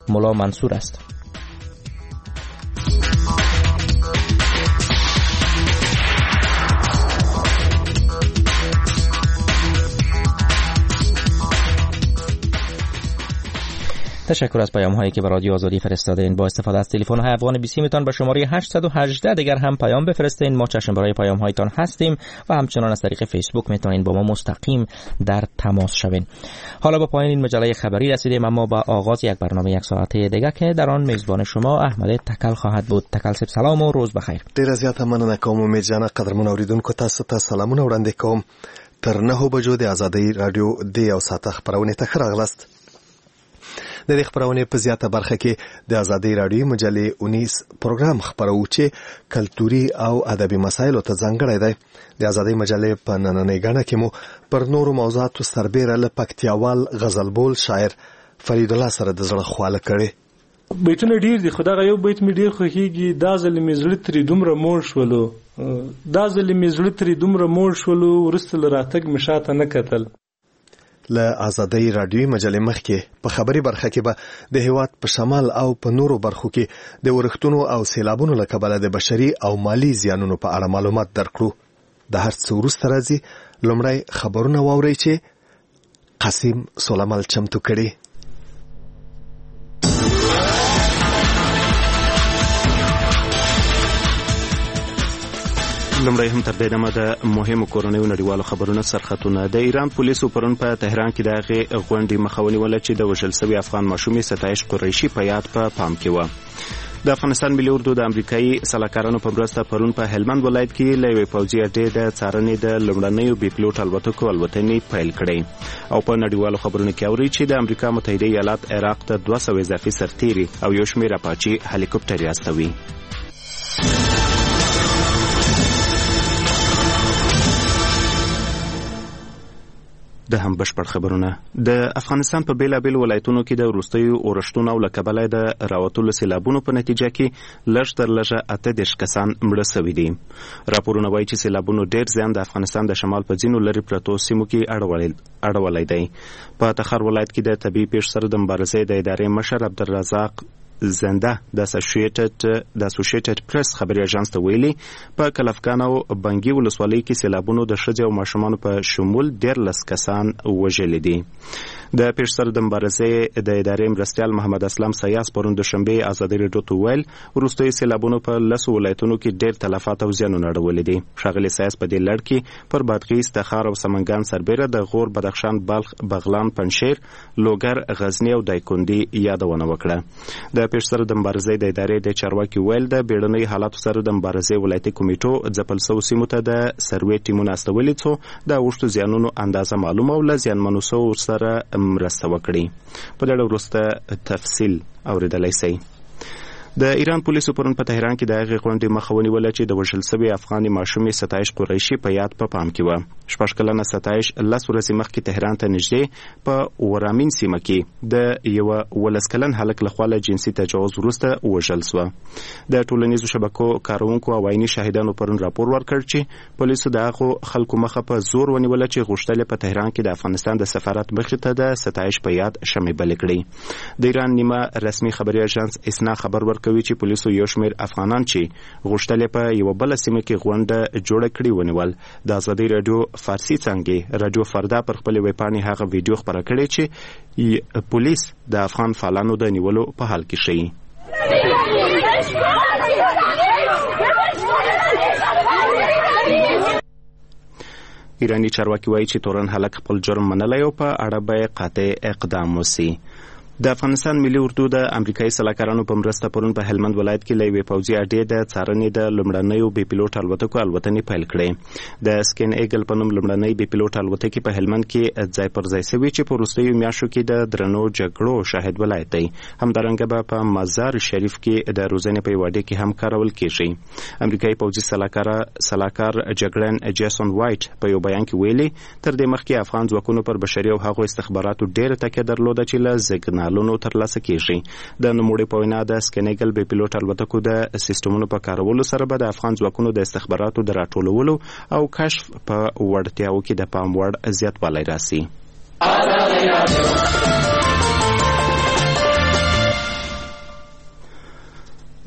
ملا منصور است. تشکر از پیام هایی که به رادیو آزادی فرستادین. با استفاده از تلفن های افغان 20 تان به شماره 818 دیگر هم پیام بفرستین. ما چشم برای پیام هایتان هستیم و همچنان از طریق فیسبوک میتونین با ما مستقیم در تماس شوین. حالا با پایان این مجله خبری رسیدیم، اما با آغاز یک برنامه یک ساعته دیگه که در آن میزبان شما احمد تکل خواهد بود. تکل صاحب سلام و روز بخیر. ډیر زیاته مننه کوم امید جان. قدرمن اوریدونکو تاسو ته سلامونه وړاندې کوم. تر 9 بجو د آزادۍ رادیو د یو ساعت خبرونه ته راغلاست. د دې خبرونه په زیاته برخه کې د آزادۍ رادیو مجلې 19 پروګرام خبرو چې کلتوري او ادبي مسایلو ته ځانګړی دی. د آزادۍ مجلې په نننۍ غاڼه کې مو پر نورو موضوعاتو سربېره له پکتیاوال غزلبول شاعر فرید الله سره د زړه خواله کړي. بیتونه ډیر دي، خدای یو بیت می ډیر خوږیږي. دا ځل می زړه ترې دومره موړ شولو، دا ځل می زړه ترې دومره موړ شولو، ورسته راتګ مشاته نه کتل. له آزادۍ رادیوي مجلې مخکې په خبري برخه کې به د هیواد په شمال او په نورو برخو کې د ورښتونو او سیلابونو له کبله د بشري او مالی زیانونو په اړه معلومات درکړو. د هر څه وروسته راځي لومړی خبرونه واورئ چې قاسم سلیمال چمتو کړي. لمړی هم تر دې دمه د مهمو کورنیو نړیوالو خبرونو سرخطونه. د ایران پولیسو پرون په تهران کې د هغې غونډې مخه ونیوله چې د وژل سوي افغان ماشومې ستایش قریشي په یاد په پام کې وه. د افغانستان ملي اردو د امریکایي سلاکارانو په مرسته پرون په هلمند ولایت کې له یوې پوځي اډې د څارنې د لومړنیو بې پلوټ الوتکو الوتنې پیل کړې. او په نړیوالو خبرونو کې اورئ چې د امریکا متحده ایالات عراق ته 200 اضافي سرتیري او یو شمېر اپاچي هلیکوپټر استوي. د هم بشپړ خبرونه. د افغانستان په بیلابیلو ولایتونو کې د وروستیو اورښتونو او له کبله د راوتلو سیلابونو په نتیجه کې لږ تر لږه 38 کسان مړه سوي دي. راپورونه وایي چې سیلابونو ډېر زیان د افغانستان د شمال په ځینو لرې پرتو سیمو کې اړولی دی. په تخار ولایت کې د طبیعي پیښو سره د مبارزې د ادارې مشر عبدالرزاق زنده د اسوسییټډ پریس خبري اژانس ته ویلي په کلفګان او بنګي ولسوالۍ کې سیلابونو د ښځې او ماشومانو په شمول 13 کسان وژلي دي. د پیښو سره د مبارزې د ادارې مرستیال محمد اسلام سیاس پرون دوشنبه ازادي راډیو ته ویل وروستیو سیلابونو په 10 ولایتونو کې ډېر تلفات او زیانونه اړولي دي. ښاغلي سیاس په دې لړ کې پر بادغیس، تخار او سمنګان سربېره د غور، بدخشان، بلخ، بغلان، پنجشیر، لوګر، غزنی او دایکندي یادونه وکړه. د پیښو سره د مبارزې د ادارې د چارواکي ویل د بیړنۍ حالاتو سره د مبارزې ولایتي کمیټو ځپل سوو سیمو ته د سروې ټیمونه استولي څو د اوښتو زیانونو اندازه معلومه او له زیانمنو سوو سره مرسته وکړي. په دې اړه وروسته تفصیل اورېدلی شئ. د ایران پولیسو پرون په تهران کې د هغې غونډې مخه ونیوله چې د وژل سوي افغاني ماشومې ستایش قریشي په یاد په پام کې وه. 6 کلنه ستایش 10 ورځې مخکې تهران ته نږدې په ورامین سیمه کې د یوه 11 کلن هلک لخوا له جنسي تجاوز وروسته وژل سوه. د ټولنیزو شبکو کاروونکو او عیني شاهدانو پرون راپور ورکړ چې پولیسو د هغو خلکو مخه په زور ونیوله چې غوښتل په تهران کې د افغانستان د سفارت مخې ته د ستایش په یاد شمع بلې کړي. د ایران نیمه رسمي خبري اژانس اسنا خبر ورکوي چې پولیسو یو شمېر افغانان چې غوښتل په یوه بله سیمه کې غونډه جوړه کړې ونیول. د ازادۍ راډیو فارسي څانګې راډیو فردا پر خپلې ویبپاڼې هغه ویډیو خپره کړې چې پولیس د افغان فعالانو د نیولو په حال کې ښیي. ایرانی چارواکي وایي چې تورن هلک خپل جرم منلی او په اړه به قاطع اقدام وسي. د افغانستان ملي اردو د امریکایي سلاکارانو په مرسته پرون په هلمند ولایت کې له یوې پوځي اډې د څارنې د لومړنیو بې پیلوټ الوتکو الوتنې پیل کړې. د سکین ایګل په نوم لومړنۍ بې پیلوټ الوتکې په هلمند کې ځای پر ځای سوي چې په وروستیو میاشتو کې د درنو جګړو شاهد ولایت دی. همدارنګه به په مزار شریف کې د روزنې په یوه اډې کې هم کارول کیږي. امریکایي پوځي سلاکار جګړن جیسون وایټ په یو بیان کې ویلي تر دې مخکې افغان ځواکونو پر بشري او هغو استخباراتو ډېره تکیه درلوده چې له سیګنالونو ترلاسه کیږي. د نوموړي په وینا د سکینګل بې پیلوټ الوتکو د سیستمونو په کارولو سره به د افغان ځواکونو د استخباراتو د راټولولو او کشف په وړتیاو کې د پام وړ زیاتوالی راسي.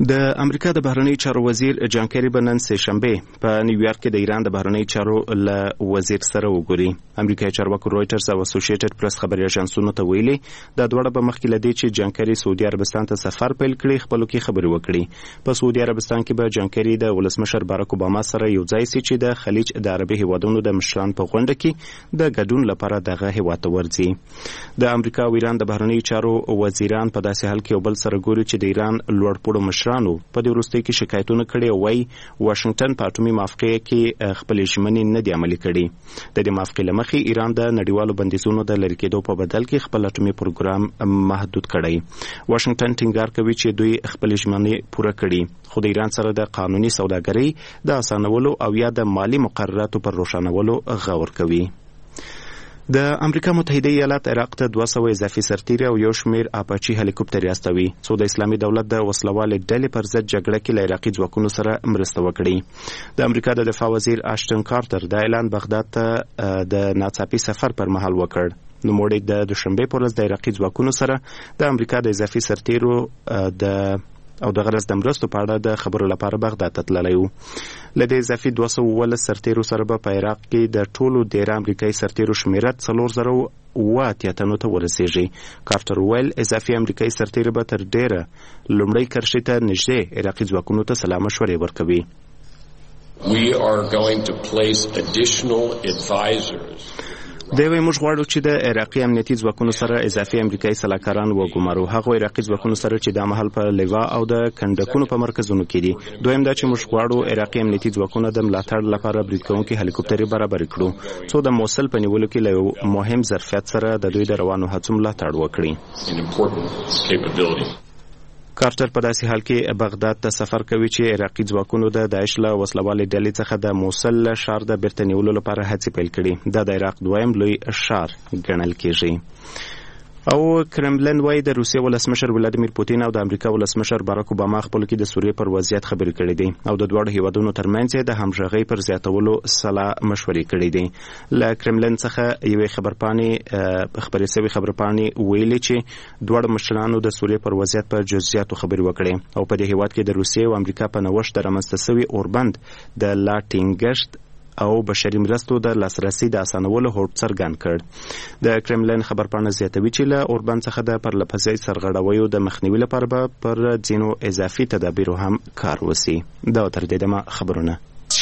د امریکا د بهرنی چارو وزیر جان کری به نن سه شنبه په نیویارک کې د ایران د بهرنی چارو له وزیر سره وګوري. امریکایي چارواکو رويټرز او اسوسییټډ پریس خبري اژانسونو ته ویلي دا دوړه به مخکې لدی چې جان کری سعودي عربستان ته سفر پیل کړي خپلو کې خبري وکړي. په سعودي عربستان کې به جان کری د ولسمشر باراک اوباما سره یو ځای سي چې د خلیج د عربي هیوادونو د مشران په غونډه کې د ګډون لپاره دغه هیواد ته ورځي. د امریکا او ایران د بهرنی چارو وزیران په داسې حال کې یو بل سره ګوري چې د ایران لوړپوړو مشرانو په دې وروستي کې شکایتونه کړي او وايي واشنگټن په اټومي موافقه کې خپل ژمنې نه دي عملي کړي. د دې موافقې لمخې ایران د نړیوالو بندیزونو د لرې کېدو په بدل کې خپل اټومي پروګرام محدود کړی. واشنگټن ټینګار کوي چې دوی خپل ژمنې پوره کړي خو د ایران سره د قانوني سوداګرۍ د اسانولو او یا د مالی مقرراتو پر روښانولو غور کوي. د امریکا متحده ایالات عراق ته 200 اضافي سرتیري او یو شمیر اپاچي هلیکوپټر استوي څو د اسلامي دولت د وسلوال ډلې پر ضد جګړه کې له عراقي ځواکونو سره مرسته وکړي. د امریکا د دفاع وزیر آشټن کارټر د اعلان بغداد ته د ناڅاپي سفر پر مهال وکړ. نوموړی د دوشنبه پر ورځ د عراقي ځواکونو سره د امریکا د اضافي سرتیرو د غرض د مرستو په اړه د خبرو لپاره بغداد ته تللی و. له دې اضافي 200 سرتیرو سره به په عراق کې د ټولو ډېر امریکایي سرتیرو شمیره 4080 تنو ته ورسیږي. کارټر ویل اضافي امریکایي سرتیرو به تر ډیره لومړی کرښې ته نږدې عراقي ځواکونو ته سلا مشورې ورکوي. We are going to place additional advisors. دوی موږ غواړو چې د عراقي امنیتي ځواکونو سره اضافي امریکایي سلاکاران وګمارو هغه عراقي ځواکونو سره چې د مهال په لیوا او د کندکونو په مرکزونو کې دي. دویم دا چې موږ غواړو عراقي امنیتي ځواکونه د ملاتړ لپاره برید کوونکي هلیکوپټرې برابر کړو څو د موصل په نیولو کې له مهم ظرفیت سره د دوی د روانو هڅو ملاتړ وکړي. کارټر په داسې حال کې بغداد ته سفر کوي چې عراقي ځواکونو د داعش له وسلوالې ډلې څخه د موصل ښار د بیرته نیولو لپاره هڅې پیل کړي. دا د عراق دویم لوی ښار ګڼل کېږي. او کرملن وايي د روسیې ولسمشر ولادیمیر پوتین او د امریکا ولسمشر باراک اوباما خپل کې د سوریې پر وضعیت خبرې کړې دي او د دوه هیوادونو ترمنځ د همغږۍ پر زیاتولو سلا مشورې کړې دي. له کرملن څخه یوې خبرپاڼې ویلي چې دوه مشرانو د سوریې پر وضعیت په جزئیاتو خبرې وکړې او په دې هیواد کې د روسیې او امریکا په نوښت د رامنځته شوي اوربند د لا ټینګښت او بشري مرستو د لاسرسي د اسانولو هوډ څرګند کړ. د کرملن خبرپاڼه زیاتوي چې له اوربند څخه د پرلپسې سرغړاویو د مخنیوي لپاره به پر ځینو اضافي تدابیرو هم کار وشي. دا تر دې دمه خبرونه.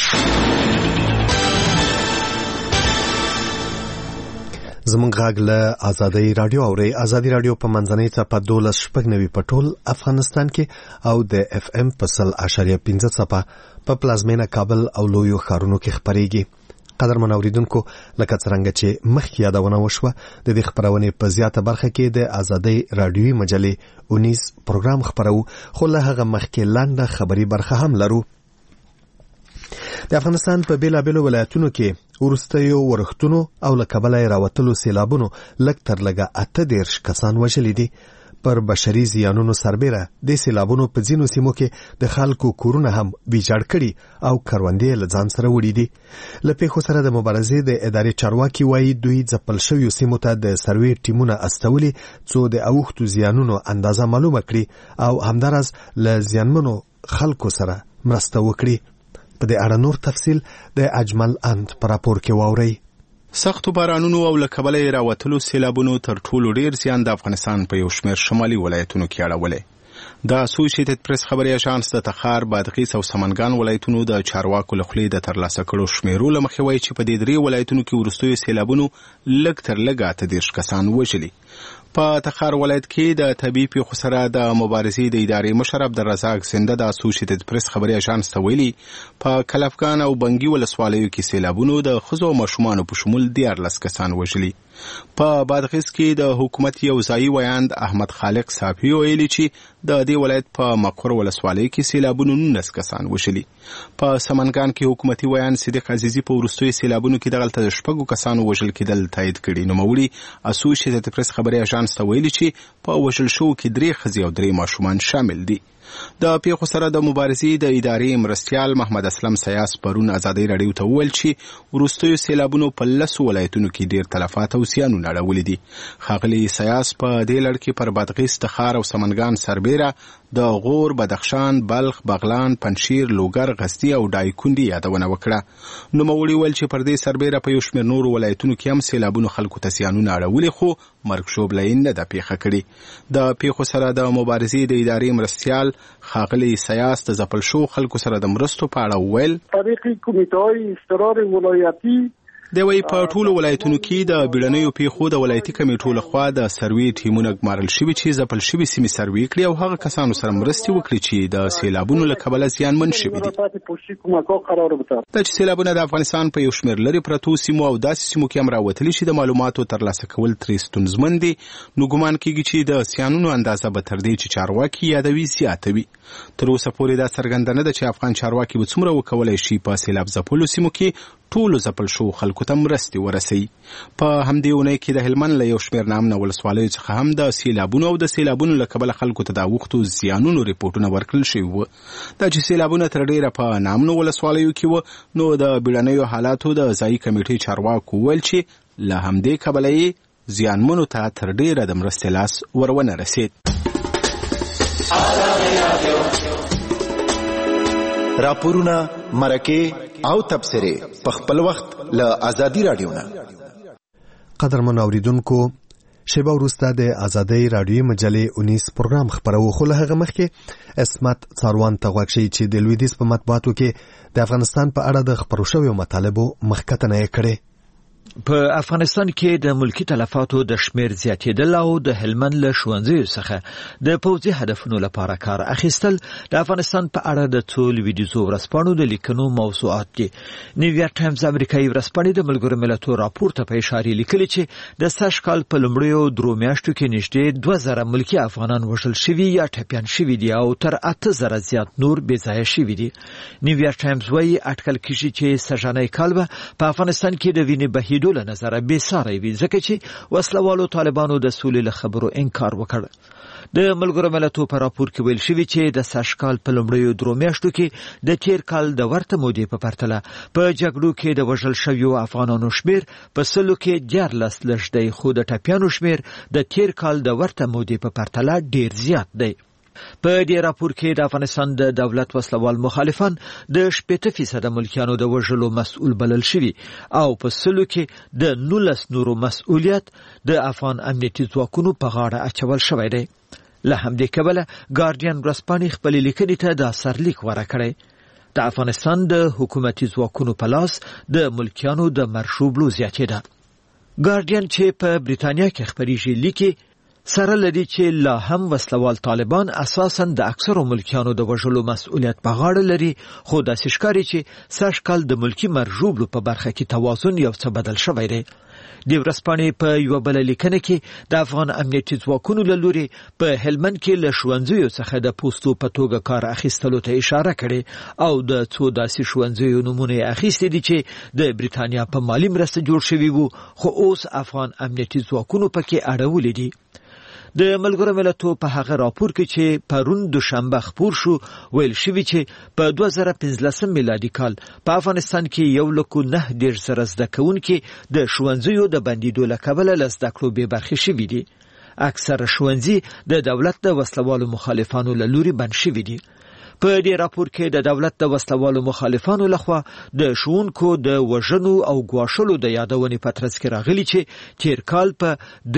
زمونږ غږ له آزادۍ رادیو اوري. آزادۍ رادیو په منځنۍ څپه 12.9 په ټول افغانستان کې او د اف ام په 100.5 څپه په پلازمینه کابل او لویو ښارونو کې خپرېږي. قدرمن اوریدونکو لکه څرنګه چې مخکې یادونه وشوه د دې خپرونې په زیاته برخه کې د آزادۍ رادیوي مجلې 19 پروګرام خپرو خو له هغه مخکې لنډه خبري برخه هم لرو. د افغانستان په بیلابیلو ولایتونو کې وروستیو ورښتونو او له کبله راوتلو سیلابونو لږ تر لږه 38 کسان وژلي دي. پر بشري زیانونو سربیره د سیلابونو په ځینو سیمو کې د خلکو کورونه هم ویجاړ کړي او کروندې له ځان سره وړي دي. له پیښو سره د مبارزې د ادارې چارواکي وایي دوی ځپل شویو سیمو ته د سروې ټیمونه استولي څو د اوښتو زیانونو اندازه معلومه کړي او همداراز له زیانمنو خلکو سره مرسته وکړي. په دې اړه نور تفصیل د اجمل اند پر راپور کې واورئ. سختو بارانونو او له کبله راوتلو سیلابونو تر ټولو ډیر زیان د افغانستان په یو شمېر شمالي ولایتونو کې اړولی. د اسوسییټډ پریس خبري اژانس د تخار، بادغیس او سمنګان ولایتونو د چارواکو له خولې د ترلاسه کړو شمیرو له مخې وایي چې په دې درې ولایتونو کې وروستیو سیلابونو لږ تر لږه 38 کسان وژلي. په تخار ولایت کې د طبي پیښو سره د مبارزې د ادارې مشر عبدالرزاق زنده د اسوسییټډ پریس خبري اژانس ته ویلي په کلفګان او بنګي ولسوالیو کې سیلابونو د ښځو او ماشومانو په شمول 14 کسان وژلي. په بادغیس کې د حکومت یو ځایي ویاند احمد خالق صافي ویلي چې د دې ولایت په مقر ولسوالۍ کې سیلابونو 19 کسان وژلي. په سمنګان کې حکومتي ویاند صدیق عزیزي په وروستیو سیلابونو کې دغلته د 6 کسانو وژل کېدل تایید کړي. نوموړي اسوسییټډ پریس خبري اژانس ته ویلي چې په وژل شوو کې 3 ښځې او 3 ماشومان شامل دي. د پیښو سره د مبارزې د ادارې مرستیال محمد اسلم سیاس پرون آزادۍ رادیو ته وویل چې وروستیو سیلابونو په 10 ولایتونو کې ډیر تلفات او زیانونه اړولي دي. ښاغلي سیاس په دې لړ کې پر بادغیس، تخار او سمنګان سربیره د غور، بدخشان، بلخ، بغلان، پنشیر، لوګر، غزنی او دایکنډي یادونه وکړه. نوموړي ویل چې پر دې سربېره په یو شمېر نورو ولایتونو کې هم سیلابونو خلکو ته زیانونه اړولي، خو مرګ ژوبله یې نه ده پیښه کړې. د پیښو سره د مبارزې د ادارې مرستیال ښاغلي سیاس د ځپل شوو خلکو سره د مرستو په اړه وویل طریقې کمیټه‌های اضطرار ولایتي د وی په ټولو ولایتونو کې د بیړنیو پیښو د ولایتي کمیټو لخوا د سروې ټیمونه ګمارل شوي چې ځپل شوي سیمې سروې کړي او هغه کسانو سره مرستې وکړي چې د سیلابونو له کبله زیانمن شوي دي. دا چې سیلابونه د افغانستان په یو شمېر لرې پرتو سیمو او داسې سیمو کې هم راوتلي چې د معلوماتو ترلاسه کول ترې ستونزمن دي، نو ګمان کېږي چې د زیانونو اندازه به تر دې چې چارواکي یادوي زیاته وي. تر اوسه پورې دا څرګنده نه ده چې افغان چارواکي به څومره وکولی شي په سیلاب ځپلو سیمو کې ټولو ځپل شوو خلکو ته مرستې ورسوي. په همدې اونۍ کې د هلمند له یو شمېر نامنه ولسوالیو څخه هم د سیلابونو او د سیلابونو له کبله خلکو ته د اوښتو زیانونو ریپورټونه ورکړل شوي وو. دا چې سیلابونه تر ډېره په نامنو ولسوالیو کې وو، نو د بیړنیو حالاتو د ځایي کمیټې چارواکو وویل چې له همدې کبله یې زیانمنو ته تر ډېره د مرستې لاس ورونه رسید. راپورونه، مرکې او تبصرې په خپل وخت له ازادي رادیو نه. قدرمن اوریدونکو، شیبه وروسته د ازادۍ راډیوي مجلې 19 پروګرام خپروو، خو له هغه مخکې اسمت څاروان ته غوږ شئ چې د لویدیځ په مطبوعاتو کې د افغانستان په اړه د خپرو شویو مطالبو مخکتنه یې کړې. په افغانستان کې د ملکی تلفاتو د شمیر زیاتېدل او د هلمند له ښوونځیو څخه د پوځي هدفونو لپاره کار اخیستل د افغانستان په اړه د څو لویدیځو ورځپاڼو د لیکنو موضوعات دي. نیویارک ټایمز امریکایي ورځپاڼې د ملګرو ملتونو راپور ته په اشاره لیکلي چې د سږ کال په لومړیو 3 میاشتو کې نږدې 2000 ملکی افغانان وژل شوي یا ټپیان شوي دي او تر 8000 زیات نور بې ځایه شوي دي. نیویارک ټایمز وايي اټکل کیږي چې سږنی کال به په افغانستان کې د وینې بهیدو له نظره بې ساری وي، ځکه چې وسلوالو طالبانو د سولې له خبرو انکار وکړ. د ملګرو ملتونو په راپور کې ویل شوي چې د سږ کال په لومړیو 3 میاشتو کې د تیر کال د ورته مودې په پرتله په جګړو کې د وژل شویو افغانانو شمیر په 100 کې 14 لږ دی، خو د ټپیانو شمیر د تیر کال د ورته مودې په پرتله ډیر زیات دی. په دې راپور کې د افغانستان د دولت وسلوال مخالفان د 80% ملکیانو د وژلو مسؤل بلل شوي او په 100 کې د 19 نورو مسؤلیت د افغان امنیتي ځواکونو په غاړه اچول شوی دی. له همدې کبله ګارډین ورځپاڼې خپلې لیکنې ته د سرلیک ورکړی. د افغانستان د حکومتي ځواکونو په لاس د ملکیانو د مرشوبلو زیاتېده. ګارډین چې په بریتانیا کې خپریږي لیکي سره لدی چې لا هم وسلوال طالبان اساساً د اکثرو ملکیانو د وژلو مسؤلیت په غاړه لري، خو داسې ښکاري چې سږ کال د ملکی مرژوبلو په برخه کې توازن یو څه بدل شوی دی. د ورځپاڼې په یو بل لیکنه کې د افغان امنیتي ځواکونو له لوري په هلمند کې له ښوونځیو څخه د پوستو په توګه کار اخیستلو ته اشاره کړې او د څو داسې ښوونځیو نمونه یې اخیستې دي چې د بریتانیا په مالي مرسته جوړ شوي وو، خو اوس افغان امنیتي ځواکونو پکې اړولې دي. د ملګرو ملتونو په هغه راپور کې چې پرون دوشنبه خپور شو ویل شوی چې په 2015 میلادي کال په افغانستان کې 1,910,000 زده کوونکي د ښوونځیو د بندیدو له کبله له زده کړو بې برخې شوي دي. اکثره ښوونځي د دولت د وسلوالو مخالفانو له لوري بند شوي دي. په دې راپور کې د دولت د وسلوالو مخالفانو لخوا د ښوونکو د وژنو او ګواښلو د یادونې په ترڅ کې راغلي چې تیر کال په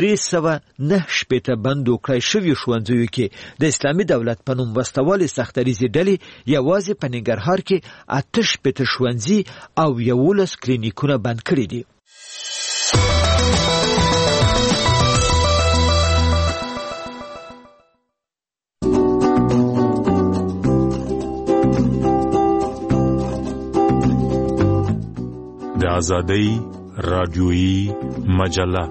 309 بندو کړای شوي ښوونځیو کې د اسلامي دولت په نوم وسلوالې سختریزې ډلې یوازې په ننګرهار کې 8 ښوونځي او 11 کلینیکونه بند کړي دي. د ازادۍ راډیویی مجله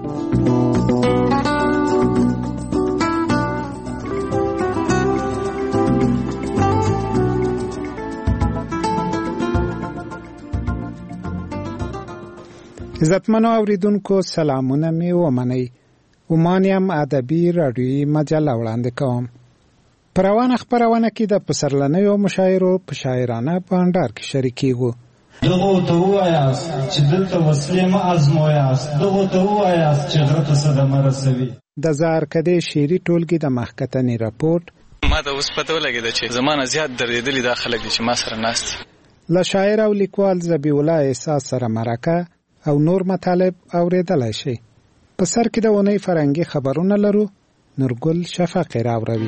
عزتمنو اوریدونکو سلامونه می ومنئ. ومانیم ادبي راډیویی مجله وړاندې کوم. په روانه خپرونه کې د پسرلنیو مشاعرو په شاعرانه بانډار کې شریکېږو. دغه ته وایاست چې دلته وسلې مه ازمویاست، دغه ته وایاست چې غره ته صدمه رسوي. د زارکدې شعري ټولګې د مخکتنې راپورټ ما ته اوس پته ولګېده چې زمانه زیات درېدلي دا خلک دي چې ما سره ناست دي. له شاعر او لیکوال ذبیح الله احساس سره مرکه او نور مطالب اورېدلی شي. په سر کې د اونۍ فرهنګي خبرونه لرو. نورګل شفقی راوروي.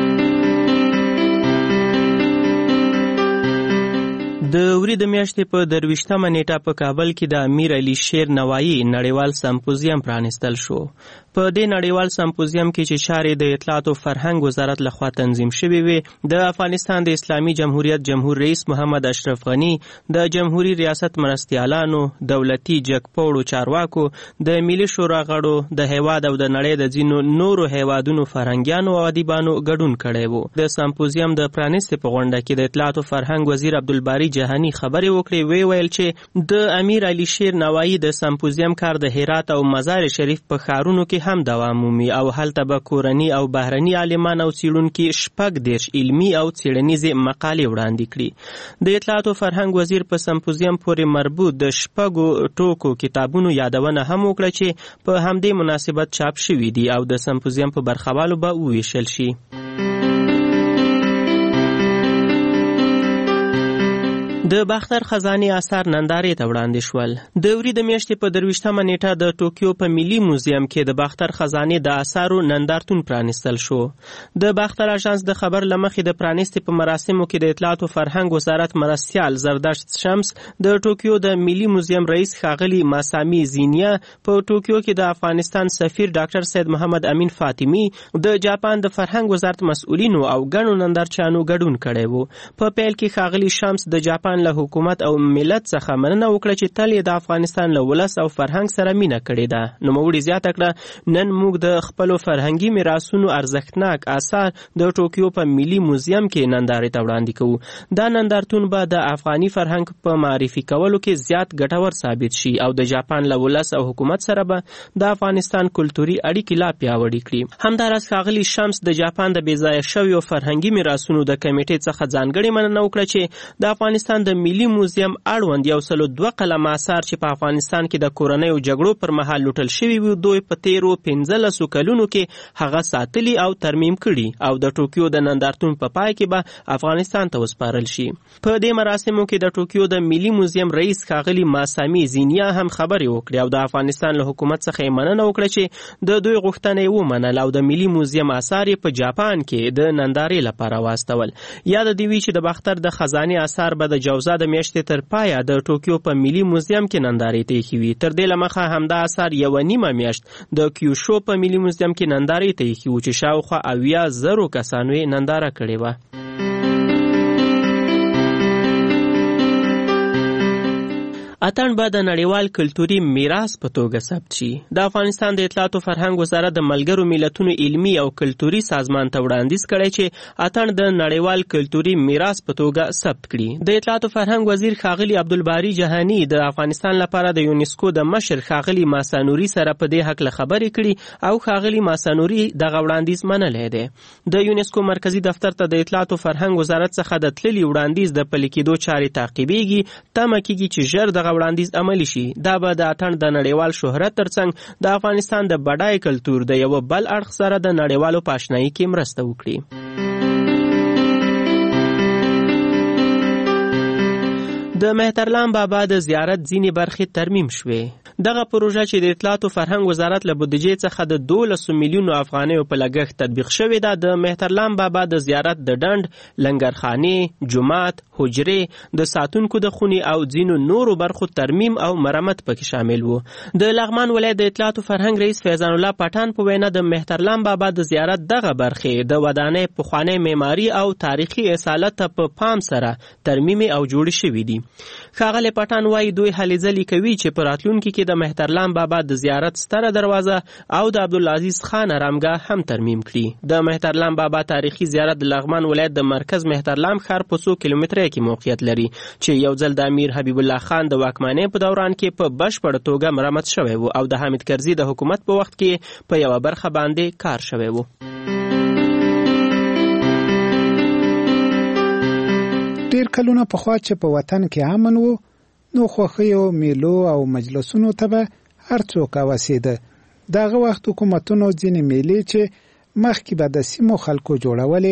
د وري د میاشتې په 23مه نیټه په کابل کې د امیر علي شیر نوایی نړیوال سمپوزیم پرانستل شو. په دې نړیوال سمپوزیم کې چې چارې د اطلاعات او فرهنګ وزارت لخوا تنظیم شوې وي، د افغانستان د اسلامي جمهوریت جمهور رئیس محمد اشرف غنی، د جمهوریت ریاست مرستیالانو، دولتي جګپوړو چارواکو، د ملي شورا غړو، د هیواد او د نړۍ د ځینو نورو هیوادونو فرهنګیانو او ادیبانو ګډون کړی وو. د سمپوزیم د پرانستې په غونډه کې د اطلاعات او فرهنګ وزیر عبدالباری جهانی خبرې وکړې. ویل چې د امیر علي شیر نوایی د سمپوزیم کار د هرات او مزار شریف په ښارونو کې هم دوام مومي او هلته به کورني او بهرني عالمان او څېړونکي 14 علمي او څېړنیزې مقالې وړاندې کړي. د اطلاعات او فرهنګ وزیر په سمپوزیم پورې مربوط د 6 ټوکو کتابونو یادونه هم وکړه چې په همدې مناسبت چاپ شوي دي او د سمپوزیم په برخوالو به وویشل شي. د باختر خزانې آثار نندارې ته وړاندې شول. د وري د میاشتې په 23مه نیټه د ټوکیو په ملي موزیم کې د باختر خزانې د آثارو نندارتون پرانستل شو. د باختر اژانس د خبر لمخې د پرانستې په مراسمو کې د اطلاعات او فرهنګ وزارت مرستیال زردشت شمس، د ټوکیو د ملي موزیم رئیس ښاغلي ماسامي زینیا، په ټوکیو کې د افغانستان سفیر ډاکټر سید محمد امین فاطمی، د جاپان د فرهنګ وزارت مسؤلینو او ګڼو نندارچیانو ګډون کړی وو. په پیل کې ښاغلي شمس د جاپان له حکومت او ملت څخه مننه وکړه چې تل د افغانستان له ولس او فرهنګ سره مینه کړې ده. نوموړي زیاته کړه، نن موږ د خپلو فرهنګي میراثونو ارزښتناک آثار د ټوکیو په ملي موزیم کې نندارې ته وړاندې کوو. دا نندارتون به د افغاني فرهنګ په معرفي کولو کې زیات ګټور ثابت شي او د جاپان له ولس او حکومت سره به د افغانستان کلتوري اړیکې لا پیاوړې کړي. همداراز ښاغلي شمس د جاپان د بېځایه شویو فرهنګي میراثونو د کمیټې څخه ځانګړې مننه وکړه چې د افغانستان د ملي موزیم اړوند 102 قلم آثار چې په افغانستان کې د کورنیو جګړو پر مهال لوټل شوي وو، دوی په تیرو 15 کلونو کې هغه ساتلي او ترمیم کړي او د ټوکیو د نندارتون په پای کې به افغانستان ته وسپارل شي. په دې مراسمو کې د ټوکیو د ملي موزیم رئیس ښاغلي ماسامي زینیا هم خبرې وکړې او د افغانستان له حکومت څخه یې مننه وکړه چې د دوی غوښتنه یې ومنل او د ملي موزیم آثار یې په جاپان کې د نندارې لپاره واستول. یاد دې وي چې د باختر د خزانې آثار به د جوزا د میاشتې تر پایه د ټوکیو په ملي موزیم کې نندارې ته ایښي وي. تر دې له مخه همدا آثار 1.5 میاشت د کیوشو په ملي موزیم کې نندارې ته ایښي وو چې شاوخوا 80,000 کسانو یې ننداره کړې وه. اتن به د نړیوال کلتوري میراث په توګه ثبت شي. د افغانستان د اطلاعات او فرهنګ وزارت د ملګرو ملتونو علمي او کلتوري سازمان ته وړاندیز کړی چې اتن د نړیوال کلتوري میراث په توګه ثبت کړي. د اطلاعات او فرهنګ وزیر ښاغلي عبدالباری جهانی د افغانستان لپاره د یونسکو د مشر ښاغلي ماسانوري سره په دې حق له خبرې کړي او ښاغلي ماسانوري دغه وړاندیز منلی دی. د یونسکو مرکزی دفتر ته د اطلاعات او فرهنګ وزارت څخه د تللي وړاندیز د پلي کېدو چارې تعقیبېږي. تمه کېږي چې ژر دغه وړاندیز عملی شي. دا به د اتن د نړیوال شهرت ترڅنګ د افغانستان د بډای کلتور د یو بل اړخ سره د نړیوالو په آشنایي کې مرسته وکړي. د مهترلام بابا د زیارت ځینې برخې ترمیم شوې. دغه پروژه چې د اطلاعات او فرهنګ وزارت له بودیجې څخه د 12 میلیونو افغانیو په لګښت تطبیق شوې ده. د مهترلام بابا د زیارت د ډنډ، لنګرخانې، جومات، حجرې، د ساتونکو د خونې او ځینو نورو برخو ترمیم او مرمت پکې شامل وو. د لغمان ولایت د اطلاعات او فرهنګ رئیس فیضان الله پټان په وینا د مهترلام بابا د زیارت دغه برخې د ودانۍ پخوانی معماري او تاریخي اصالت په پام سره ترمیم او جوړ شوي دي. ښاغلی پټان وایي دوی هلې ځلې کوي چې په راتلونکي کې د مهترلام بابا د زیارت ستره دروازه او د عبدالعزیز خان ارامګاه هم ترمیم کړي. د مهترلام بابا تاریخي زیارت د لغمان ولایت د مرکز مهترلام ښار په 100 کیلومتره کې موقعیت لري چې یو ځل د امیر حبیب الله خان د واکمنۍ په دوران کې په بشپړه توګه مرمت شوی و او د حامد کرزي د حکومت په وخت کې په یوه برخه باندې کار شوی و. ډیر کلونه پخوا چې په وطن کې امن و، نو خوښیو، میلو او مجلسونو ته به هر څوک اوسېده. دغه وخت حکومتونو ځینې میلې چې مخکې به د سیمو خلکو جوړولې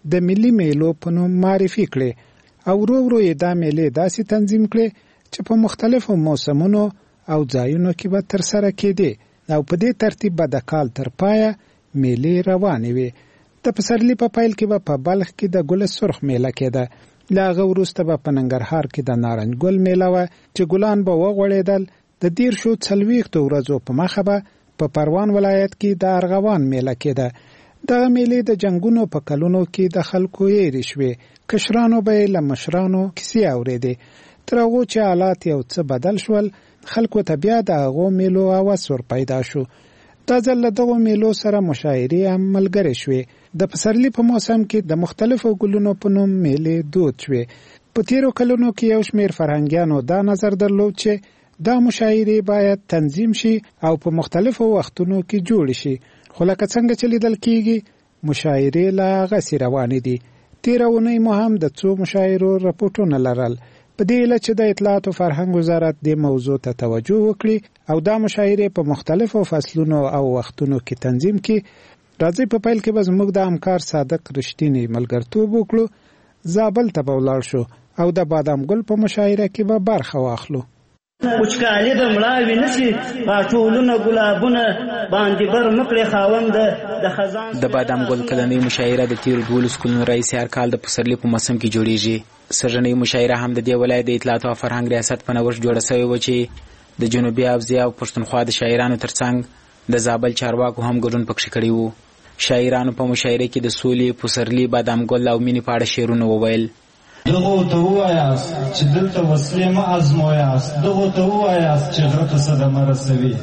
د ملي میلو په نوم معرفي کړي او ورو ورو یې دا میلې داسې تنظیم کړي چې په مختلفو موسمونو او ځایونو کې به ترسره کېدې او په دې ترتیب به د کال تر پایه میلې روانې وي. د پسرلي په پیل کې به په بلخ کې د ګل سرخ میله کېده، له هغه وروسته به په ننګرهار کې د نارنج ګل میله وه چې ګلان به وغوړېدل. د 40 ورځو په مخه به په پروان ولایت کې د ارغوان میله کېده. دغه میلې د جنگونو په کلونو کې د خلکو یېرې شوې، کشرانو به یې له مشرانو کیسې اورېدې. تر هغو چې حالات یو څه بدل شول، خلکو ته بیا د هغو میلو هوس ور پیدا شو. دا ځل له دغو میلو سره مشاعرې هم ملګرې شوې. د پسرلي په موسم کې د مختلفو ګلونو په نوم میلې دود شوې. په تیرو کلونو کې یو شمېر فرهنګیانو دا نظر درلود چې دا مشاعرې باید تنظیم شي او په مختلفو وختونو کې جوړ شي، خو لکه څنګه چې لیدل کېږي مشاعرې لا هغسې روانې دي. تېره اونۍ مو هم د څو مشاعرو رپوټونه لرل. په دې هیله چې د اطلاعات او فرهنګ وزارت دې موضوع ته توجه وکړي او دا مشاعرې په مختلفو فصلونو او وختونو کې تنظیم کړي. راځئ په پیل کې به زموږ د همکار صادق رښتینی ملګرتوب وکړو، زابل ته به ولاړ شو او د بادام ګل په مشاعره کې به برخه واخلو. وچکالي به مړاوي نشي، ټولونه ګلابونه باندې بر مکړې خاوند د خزان. د بادام ګل کلنۍ مشاعره د تیرو 12 کلونو راهیسې هر کال د پسرلي په موسم کې جوړیږي. سږنۍ مشاعره هم د دې ولایت د اطلاعات او فرهنګ ریاست په نوښت جوړه شوې وه چې د جنوبي ابزیا او پښتونخوا د شاعرانو ترڅنګ د زابل چارواکو هم ګډون پکښې کړی وو. شاعرانو په مشاعره کې د سولې، پسرلي، بادام ګل او مینې په اړه شعرونه وویل. دغو ته ووایاست چې دلته وسلې مه ازمویاست، دغو ته ووایاست چې غره ته صدمه رسوي.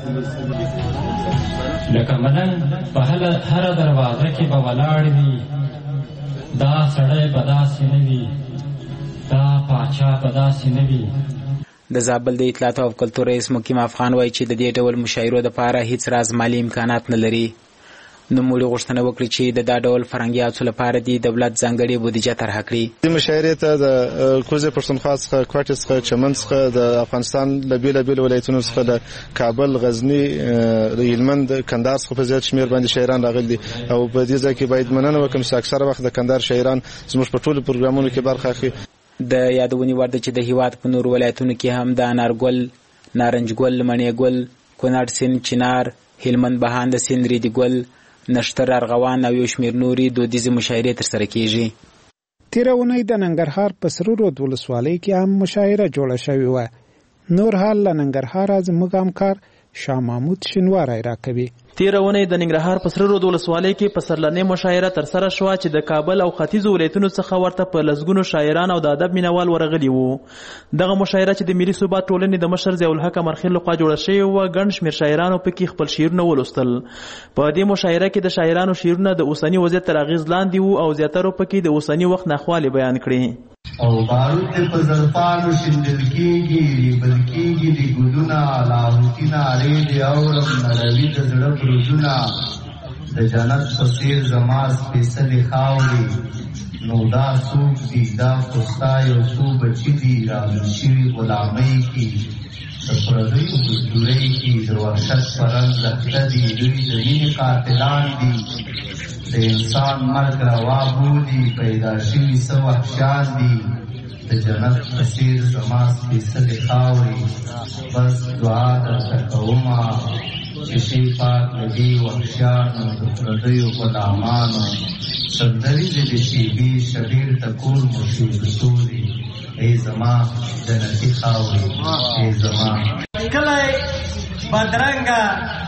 لکه ملنګ په هره دروازه کې به ولاړ وي، دا سړی به داسې نه وي، دا پاچا به داسې نه وي. د زابل د اطلاعات او کلتور رئیس مقیم افغان وایي چې د دې ډول مشاعرو دپاره هیڅ راز مالي امکانات نه لري. نوموړي غوښتنه وکړه چې د دا ډول فرهنګي هڅو لپاره د دولت ځانګړې بودیجه طرحه کړي. دې مشاعرې ته د کوزې پښتونخوا څخه، کوټې څخه، چمن څخه، د افغانستان له بېلابېلو ولایتونو څخه د کابل، غزني، د هلمند، کندهار څخه په زیات شمېر باندې شاعران راغلي دي او په دې ځای کې باید مننه وکړم چې اکثره وخت د کندهار شاعران زموږ په ټولو پروګرامونو کې برخه اخلي. د یادونې وړ ده چې د هېواد په نورو ولایتونو کې هم د انارګل، نارنج ګل، مڼې ګل، کونړ سیند، چنار، هلمند بهاند سیند، ریدي ګل، نشتر، ارغوان او یو شمېر نورې دودیزې مشاعرې ترسره کیږي. تېره اونۍ د ننګرهار په سره رود ولسوالۍ کې هم مشاعره جوړه شوې وه. نور حال له ننګرهاره زموږ همکار شاه محمود شینواری راکوي. تېره اونۍ د ننګرهار په سره رود ولسوالۍ کې پسرلنۍ مشاعره ترسره شوه چې د کابل او ختیځو ولایتونو څخه ورته په لسګونو شاعران او د ادب مینوال ورغلي وو. دغه مشاعره چې د ملي ثبات ټولنې د مشر ضیاءالحق امرخیل لخوا جوړه شوې وه، ګڼ شمېر شاعرانو پکې خپل شعرونه ولوستل. په دې مشاعره کې د شاعرانو شعرونه د اوسني وضعیت تر اغېز لاندې وو او زیاترو پکې د اوسني وخت ناخوالې بیان کړې. او بارود دې په زلفانو شیندل کېږي، ریبل کېږي د ګلونه، لاهوتونه ریډې اورم نړوي د زړه بروزونه، د جنت په څېر زما سپېڅلې خاورې، نو دا څوک دي؟ دا خو ستا یو څو بچي دي راغل شوي غلامۍ کې، د پردیو مزدورۍ کې د وحشت په رنګ لښته دي، دوی د مینې قاتلان دي، د انسان مرګ روا بولي، پیدا شوي څه وحشیان دي، د جنت په څېر زما سپېڅلې خاورې. بس دعا درته کومه چې شي پاک له دې وحشیانو، د پردیو غلامانو، سندرې دې د شیبې شبیر ته کور مو شي د تورې، ای زما جنتي خاورې، ای زما. کلی بدرنګه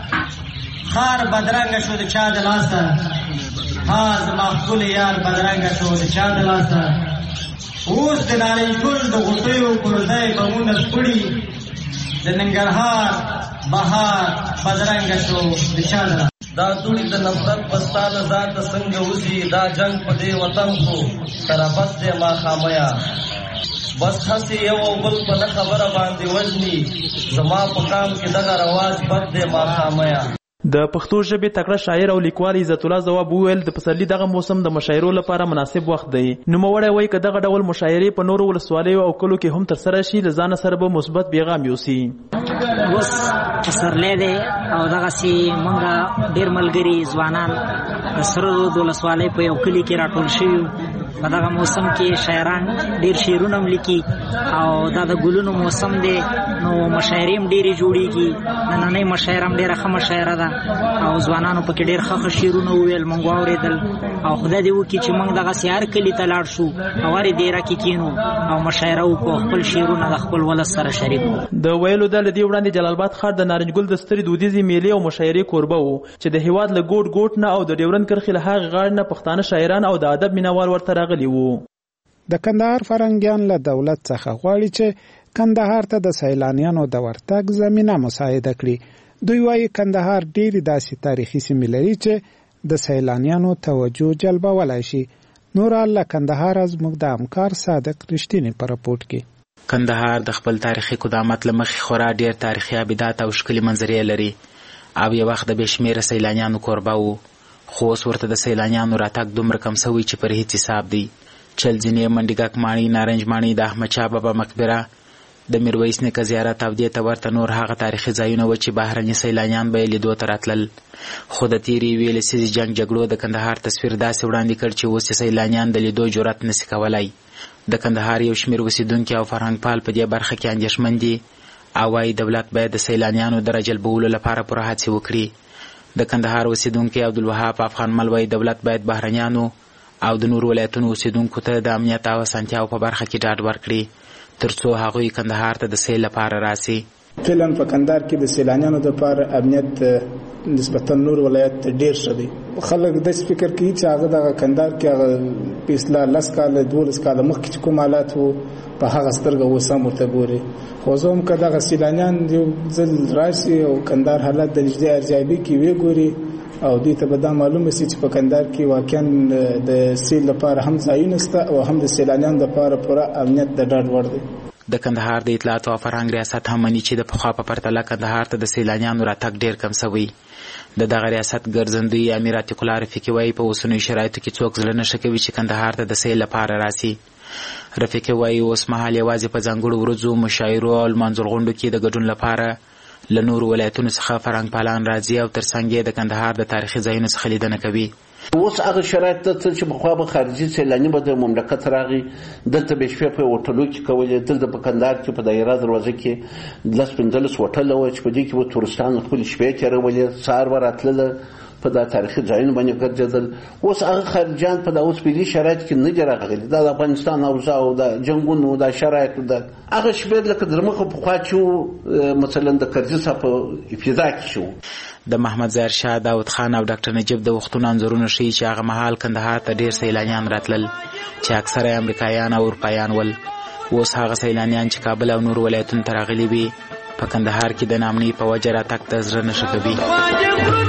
خار بدرنګه شو د چا د لاسه، ها زما ښکلی یار بدرنګه شو د چا د لاسه، اوس د نارنج ګل د غوټیو پر ځای بمونه سپړي، د ننګرهار بهار بدرنګه شو د چا د لاسه. دا دوړي د نفرت پستانه ذات څنګه وځي، دا جنگ په دې وطن خو تربت دې ماښامیا، بس هسې یو او بل په نه خبره باندې وزني، زما په کام کې دغه رواج بد دې ماښامیا. د پښتو ژبې تکړه شاعر او لیکوال عزت الله ځواب وویل د پسرلي دغه موسم د مشاعرو لپاره مناسب وخت دی. نوموړی وایي که دغه ډول مشاعرې په نورو ولسوالیو او کلو کې هم ترسره شي، له ځانه سره به مثبت پیغام یوسي. اوس پسرلی دی او دغسې موږ ډېر ملګري ځوانان د سره رود ولسوالۍ په یو کلي کې راټول شوي. په دغه موسم کې شاعران ډېر شعرونه هم لیکي او دا د ګلونو موسم دی، نو مشاعرې هم ډېرې جوړېږي. نننۍ مشاعره هم ډېره ښه مشاعره ده او ځوانانو پکې ډېر ښه شعرونه وویل، موږ واورېدل. او خدای دې وکړي چې موږ دغسې هر کلي ته لاړ شو او هرې دیره کې کینو او مشاعره وکړو، خپل شعرونه د خپل ولس سره شریک کړو. د ویلو ده له دې وړاندې جلال آباد ښار د نارنج ګل د سترې دودیزې میلې او مشاعرې کوربه و چې د هېواد له ګوټ ګوټ نه او د ډیورند کرښې له هغې غاړې نه پښتانه شاعران او د ادب مینوال ورته راغلي وو. د کندهار فرنګیان له دولت څخه غواړي چې کندهار ته د سیلانیانو د ورتګ زمینه مساعده کړي. دوی وایي کندهار ډېرې داسې تاریخي سیمې لري چې د سیلانیانو توجه جلبولی شي. نورال له کندهار زموږ د همکار صادق رښتینی په رپورټ کې. کندهار د خپل تاریخي قدامت له مخې خورا ډېر تاریخي ابدات او ښکلې منظرې لري او یو وخت د بې شمېره سیلانیانو کوربه و، خو اوس ورته د سیلانیانو راتګ دومره کم سوی چې پر هیڅ حساب دی. چلځینې، منډیګک ماڼۍ، نارنج ماڼۍ، د احمدشاه بابا مقبره، د میرویس نیکه زیارت او دې ته ورته نور هغه تاریخي ځایونه و چې بهرني سیلانیان به یې لیدو ته راتلل. خو د تېرې یوې لسیزې جنګ جګړو د کندهار تصویر داسې وړاندې کړ چې اوس یې سیلانیان د لیدو جرأت نسي کولی. د کندهار یو شمېر اوسېدونکي او فرهنګ پال په دې برخه کې اندېښمن دي او وایي دولت باید د سیلانیانو د راجلبولو لپاره پوره هڅې وکړي. د کندهار اوسېدونکی عبدالوهاب افغانمل وایي دولت باید بهرنیانو او د نورو ولایتونو اوسېدونکو ته د امنیت او اسانتیاو په برخه کې ډاډ ورکړي ترڅو هغوی کندهار ته د سیل لپاره راسي. فعلا په کندهار کې د سیلانیانو لپاره امنیت نسبتا نور ولایت ډیر ښه دی. خلک داسې فکر کوي چې هغه د کندهار کې هغه په اصلاح 10 کاله 12 کاله مخکې چې کوم حالات وو په هغه سترګه اوس هم ورته ګوري. خو زه هم که دغه سیلانیان یو ځل راشي او کندهار حالات د نږدې ارزیابي کې وګوري او دوی ته به دا معلومه شي چې په کندهار کې واقعا د سیل لپاره هم ځایونه شته او هم د سیلانیانو لپاره پوره امنیت د ډاډ وړ دی. د کندهار د اطلاعات او فرهنګ ریاست هم مني چې د پخوا په پرتله کندهار ته د سیلانیانو راتګ ډیر کم شوی. د دغه ریاست ګرځندوی امیر عتیق الله رفیقي وایي په اوسنیو شرایطو کې څوک زړه نشه کوي چې کندهار ته د سیل لپاره راسي. رفیقي وایي اوس مهال یوازې په ځانګړو ورځو، مشاعرو او لمانځل غونډو کې د ګډون لپاره له نورو ولایتونو څخه فرهنګ پالان راځي او ترڅنګ یې د کندهار د تاریخي ځایونو څخه لیدنه کوي. اوس هغه شرایط ته چې پخوا به خارجي سیلاني به د مملکت راغی، دلته به شپې په هوټلو کې کولې. دلته په کندهار کې په دایره دروازه کې 10-15 هوټل وو چې په دې کې به تورستان خپل شپې تېرولې، سهار به راتلله په دا تاریخي ځایونو باندې ګرځېدل. اوس هغه خارجیان په دا اوسپني شرایط کې نه دي راغلي. دا د افغانستان اوضاع او د جنګونو دا شرایط د هغه شپې لکه د مخه پخوا چې مثلا د کرزي صاحب په فضا کې شو. د محمد ظاهر شاه، داود خان او ډاکټر نجیب د وختونو انځورونه ښیي چې هغه مهال کندهار ته ډېر سیلانیان راتلل چې اکثره امریکایان او اروپایان ول. اوس هغه سیلانیان چې کابل او نور ولایتونو ته راغلي وي په کندهار کې د ناامنۍ په وجه راتګ ته زړه نشه کوي.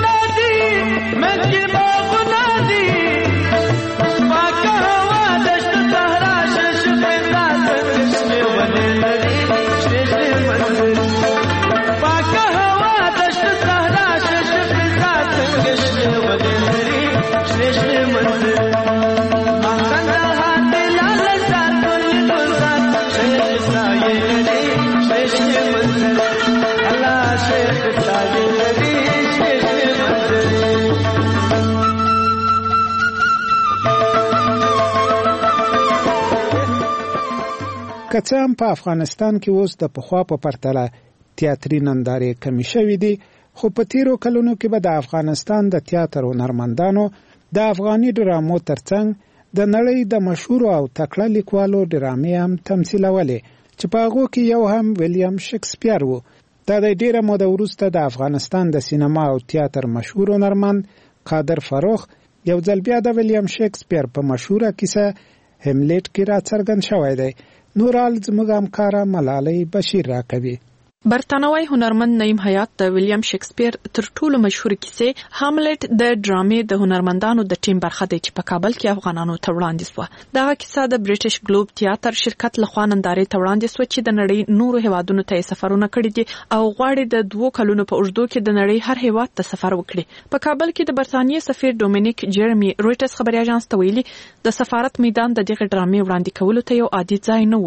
که څه هم په افغانستان کې اوس د پخوا په پرتله تیاتري نندارې کمې شوې دي، خو په تیرو کلونو کې به د افغانستان د تیاتر هنرمندانو د افغاني ډرامو ترڅنګ د نړۍ د مشهورو او تکړه لیکوالو ډرامې هم تمثیلولې چې په هغو کې یو هم ویلیام شکسپیر و. دا د ډېره موده وروسته د افغانستان د سینما او تیاتر مشهور هنرمند قادر فروخ یو ځل بیا د ویلیام شکسپیر په مشهوره کیسه هیملیټ کې راڅرګند شوی دی. نورال زموږ همکاره ملالۍ بشیر راکوي. برتانوي هنرمند نعیم حیات د ویلیام شکسپیر تر ټولو مشهور کیسې هاملټ د ډرامې د هنرمندانو د ټیم برخه دی چې په کابل کې افغانانو ته وړاندې شوه. دغه کیسه د بریټیش ګلوب تیاتر شرکت لخوا نندارې ته وړاندې شوه چې د نړۍ نورو هیوادونو ته سفرونه کړي دي او غواړي د 2 کلونو په اوږدو کې د نړۍ هر هیواد ته سفر وکړي. په کابل کې د برتانیې سفیر ډومینیک جیرمی رویټرز خبري اژانس ته ویلي د سفارت میدان د دغه ډرامې وړاندې کولو ته یو عادي ځای نه و.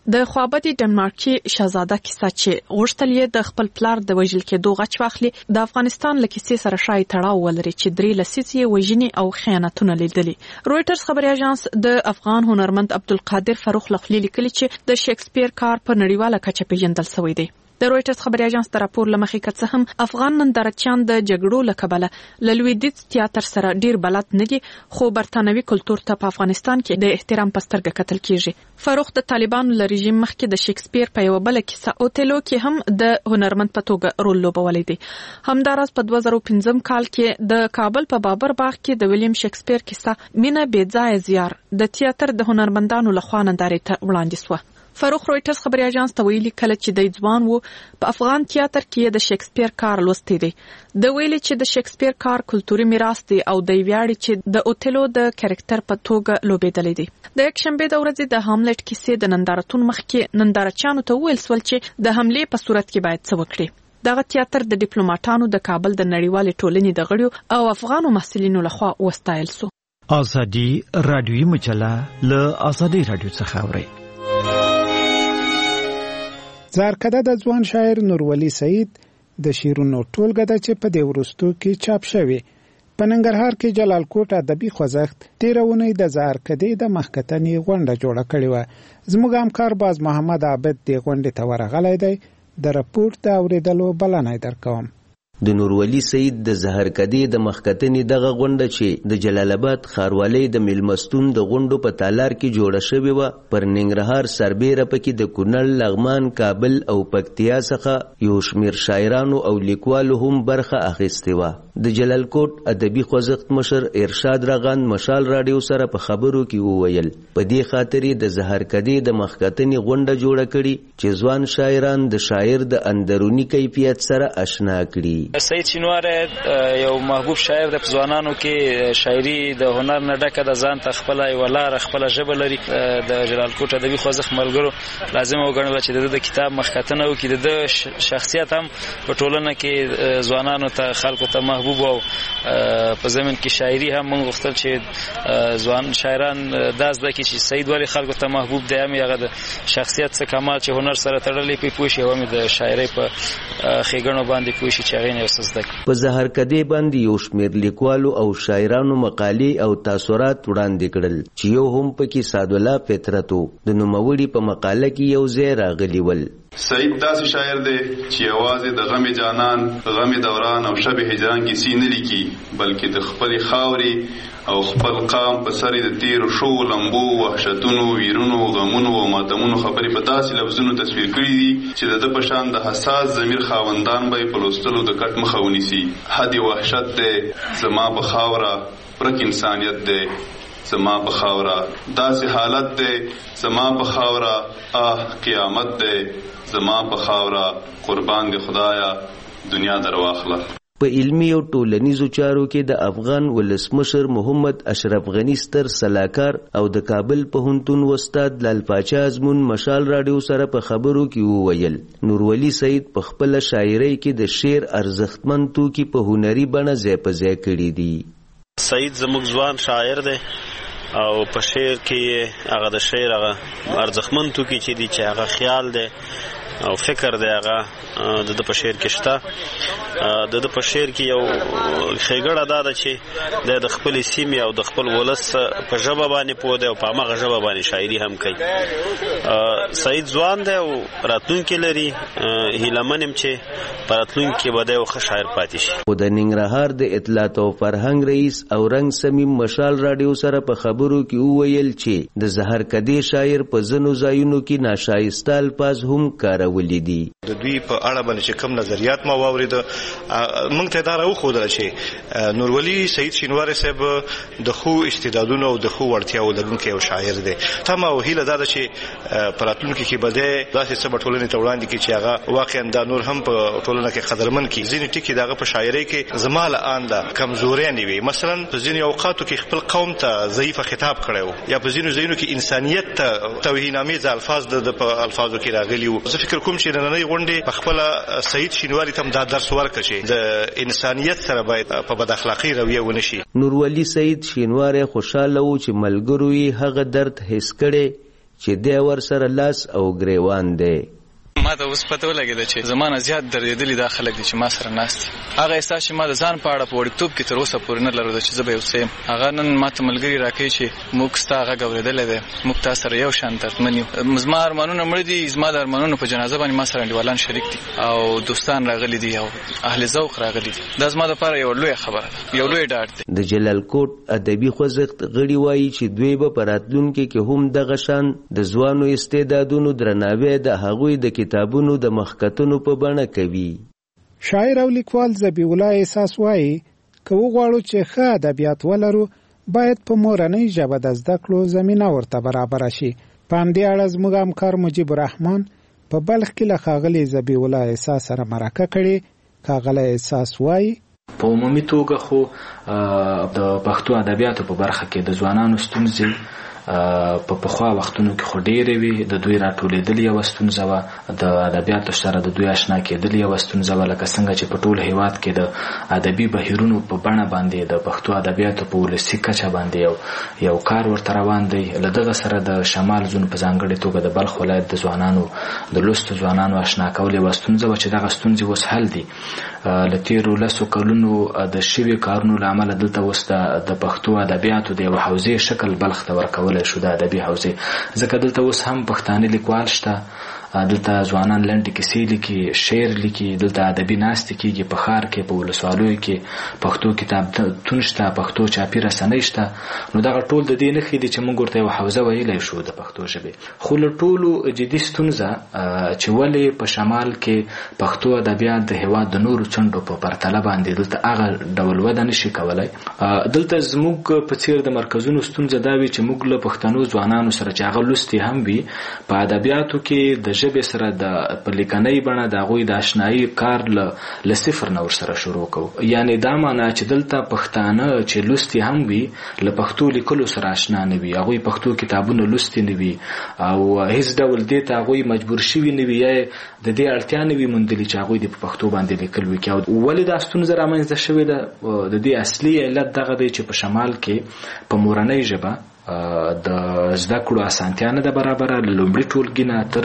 د خوابدي ډنمارکي شاهزاده کیسه چې غوښتل یې د خپل پلار د وژل کېدو غچ واخلي د افغانستان له کیسې سره شای تړاو ولري چې 3 لسیزې وژنې او خیانتونه لیدلي. رويټرز خبري اژانس د افغان هنرمند عبدالقادر فاروق لخلی لیکلي چې د شکسپیر کار په نړیواله کچه پیژندل شوی دی. د رويټرز خبري اژانس تر راپور لمخې که څه هم افغان نندارچیان د جګړو له کبله له لویدیځ تیاتر سره ډیر بلد نه دي، خو برتانوي کلتور ته په افغانستان کې د احترام په سترګه کتل کیږي. فاروق د طالبانو له رژیم مخکې د شکسپیر په یو بل کیسه اوتیلو کې هم د هنرمند په توګه رول لوبولی دی. همداراز په 2015 کال کې د کابل په بابر باغ کې د ویلیام شکسپیر کیسه مینه بېځایه زیار د تیاتر د هنرمندانو لخوا نندارې ته وړاندې شوه. فاروق رويټرز خبري اژانس ته ویلي کله چې د ځوان وو په افغان تیاتر کې د شکسپیر کار لوستی دی. د ویلي چې د شکسپیر کار کلتوري میراث دی او د ویاړي چې د اوتیلو د کریکټر په توګه لوبېدلی دی. د یک شنبه د ورځې د هاملټ کیسې د نندارتون مخکې نندارچیانو ته ویل سول چې د حملې په صورت کې باید څه وکړي. دغه تیاتر د ډیپلوماټانو د کابل د نړیوالې ټولنې د غړیو او افغانو محصلینو لخوا وستایل سو. ازادي رادیوي مجله له ازادي رادیو څخه اوري. زارکده د ځوان شاعر نورولي سعید د شیرونو ټولګه ده چې په دې وروستو کې چاپ شوی. په ننګرهار کې جلال کوټ ادبي خوځښت تیرونی د زارکدې د مخکتنې غونډه جوړه کړې و. زموږ همکار باز محمد عابد د غونډې ته ورغلی دی. د راپور د اوریدلو بلنه درکوم. د نورولي سعید د زهرکدې د مخکتنې دغه غونډه چې د جلال آباد ښاروالۍ د میلمستون د غونډو په تالار کې جوړه شوې وه پر ننګرهار سربیره پکې د کونړ، لغمان، کابل او پکتیا څخه یو شمېر شاعرانو او لیکوالو هم برخه اخیستې وه. د جلال کوټ ادبي خوځښت مشر ارشاد رغند مشال راډیو سره په خبرو کې وویل په دې خاطر د زهرکدې د مخکتنې غونډه جوړه کړي چې ځوان شاعران د شاعر د اندروني کیفیت سره آشنا کړي. سعید شینواری یو محبوب شاعر د ځوانانو کې شاعري د هنر نه ډکه د ځان ته خپل یو لار خپل ژبه لري. د جلال کوټ ادبي خوځښت ملګرو لازم وګڼل چې د کتاب مخکتنه وکړي. د شخصیت هم په ټولنه کې ځوانانو ته خلکو ته محبوب او په زمين کې شاعري هم موږ غوښتل چې ځوان شاعران دا زده کړي چې سعید ولی خلکو ته محبوب دی. هم هغه د شخصیت څخه کمال چې هنر سره تړلې په پوښي او هم د شاعري په خېګڼو باندې پوښي چې هغه په زهرکدې باندې یو شمېر لیکوالو او شاعرانو مقالې او تاثرات وړاندې کړل چې یو هم پکې سعدالله فطرتو د نوموړي په مقاله کې یو ځای راغلی ول. سعید داسې شاعر دی چې یوازې د غم جانان، غم دوران او شب هجران کیسې نه لیکي بلکې د خپلې خاورې او خپل قام په سر د تیرو شو لمبو، وحشتونو، ویرونو، غمونو او ماتمونو خبرې په داسې لفظونو تصویر کړي دي چې د ده په شان د حساس ضمیر خاوندان به یې په لوستلو د کټ مخه ونیسي. حد وحشت دی زما په خاوره، پرک انسانیت دی زما په خاوره، داسې حالت دی زما په خاوره، قیامت دی زما په خاوره، قربان دی خدایا دنیا درواخله. په علمي او ټولنیزو چارو کې د افغان ولسمشر محمد اشرف غنی ستر سلاکار او د کابل پوهنتون استاد لال پاچا ازمون مشال راډیو سره په خبرو کې وویل نورولي سعید په خپل شاعرۍ کې د شعر ارزښتمن توکي په هنري بڼه ځای په ځای کړي دي. سعید زموږ ځوان شاعر دی او په شعر کې هغه د شعر هغه ارزښتمن توکي چې دي چې هغه خیال دی او فکر دی هغه د په شعر کې شته. د په شعر کې یو ښېګړه دا ده چې د خپل سیمې او د خپل ولس په ژبه باندې پوه دی او په هماغه ژبه باندې شاعري هم کوي. سعید ځوان دی او راتلونکی لري، هیله من یم چې په راتلونکي کې به دی یو ښه شاعر پاتې شي. خو د ننګرهار د اطلاعات او فرهنګ رئیس او رنګ سمیم مشال راډیو سره په خبرو کې وویل چې د زهرکدې شاعر په ځینو ځایونو کې ناشایسته الفاظ هم کاروي. د دوی په اړه باندې چې کوم نظریات ما واورید موږ ته دا راوښودل چې نورولي سعید شینواری صاحب د خو استعدادونو او د خو وړتیاو لرونکی یو شاعر دی. تمه او هیله دا ده چې په راتلونکي کې به دی داسې څه به ټولنې ته وړاندې کړي چې هغه واقعا دا نور هم په ټولنه کې قدرمن کړي. ځینې ټکي دغه په شاعرۍ کې زما له آنده کمزورۍ نه وي. مثلا په ځینې اوقاتو کې خپل قوم ته ضعیفه خطاب کړی و یا په ځینو ځایونو کې انسانیت ته توهینامیز الفاظ د په الفاظو کې راغلي وو. زه فکر کوم چې نننۍ غونډې په خپل سعید شینواری ته دا درس ورکړي چې د انسانیت سره باید په بد اخلاقی رویه ونه شي. نورولي سعید شینواری خوشاله و چې ملګرو یې هغه درد حس کړي چې دی ورسره لاس او ګریوان دی. ما ته اوس پته ولګېده چې زمانه زیات دردېدلي دا خلک دي چې ما سره ناست دي. هغه احساس چې ما د ځان په اړه په وړکتوب کې تر اوسه پورې نه لرلو چې زه به یو څه یم، هغه نن ما ته ملګري راکوي چې موږ ستا غږ اورېدلی دی، موږ تا سره یو شان دردمن یو. زما ارمانونه مړه دي، زما د ارمانونو په جنازه باندې ما سره انډیوالان شریک دي او دوستان راغلي دي او اهل ذوق راغلي دي. دا زما دپاره یو لویه خبره ده، یو لوی ډاډ دی. د جلال کوټ ادبي خوځښت غړي وایي چې دوی به په راتلونکي کې هم دغه شان د ځوانو استعدادونو درناوی د هغوی د کتابونو د مخکتونو په بڼه کوي. شاعر او لیکوال ذبیح الله احساس وایي که وغواړو چې ښه ادبیات ولرو باید په مورنۍ ژبه د زده کړو زمینه ورته برابره شي. په همدې اړه زموږ همکار مجیب الرحمن په بلخ کې له ښاغلي ذبیح الله احساس سره مرکه کړې. ښاغلی احساس وایي په عمومي توګه خو د پښتو ادبیاتو په برخه کې د ځوانانو ستونزې په پخوا وختونو کې خو ډېرې وي. د دوی راټولېدل یوه ستونزه وه، د ادبیاتو سره د دوی اشنا کېدل یوه ستونزه وه، لکه څنګه چې په ټول هېواد کې د ادبي بهیرونو په بڼه باندې د پښتو ادبیاتو په ولسي کچه باندې یو کار ورته روان دی. له دغه سره د شمال زون په ځانګړې توګه د بلخ ولایت د ځوانانو د لوستو ځوانانو اشنا کول یوه ستونزه وه چې دغه ستونزې اوس حل دي. له تېرو 10 کلونو د شوي کارونو له امله دلته اوس د پښتو ادبیاتو د یوه حوزې شکل بلخ ته ورکول شو، د ادبي حوزې. ځکه دلته اوس هم پښتانه لیکوال شته، دلته ځوانان لنډې کیسې لیکي، شعر لیکي، دلته ادبي ناستې کېږي په ښار کې، په ولسوالیو کې پښتو کتابتون شته، پښتو چاپي رسنۍ شته. نو دغه ټول د دې نښې دي چې موږ ورته یوه حوزه ویلی شو د پښتو ژبې. خو له ټولو جدي ستونزه چې ولې په شمال کې پښتو ادبیات د هېواد د نورو څنډو په پرتله باندې دلته هغه ډول وده نشي کولی. دلته زموږ په څېر د مرکزونو ستونزه دا وي چې موږ له پښتنو ځوانانو سره چې هغه لوستي هم وي په ادبیاتو کې د ژبې سره د په لیکنۍ بڼه د هغوی د اشنایي کار له صفر نه ورسره شروع کوو. یعنې دا معنا چې دلته پښتانه چې لوستي هم وي له پښتو لیکلو سره اشنا نه وي، هغوی پښتو کتابونه لوستي نه وي او هیڅ ډول دې ته هغوی مجبور شوي نه وي یا د دې اړتیا نه وي موندلي چې هغوی دې په پښتو باندې لیکل وکړي. ولې دا ستونزه رامنځته شوې ده؟ د دې اصلي علت دغه دی چې په شمال کې په مورنۍ ژبه د زده کړو اسانتیا نه ده برابره. له لومړي ټولګي نه تر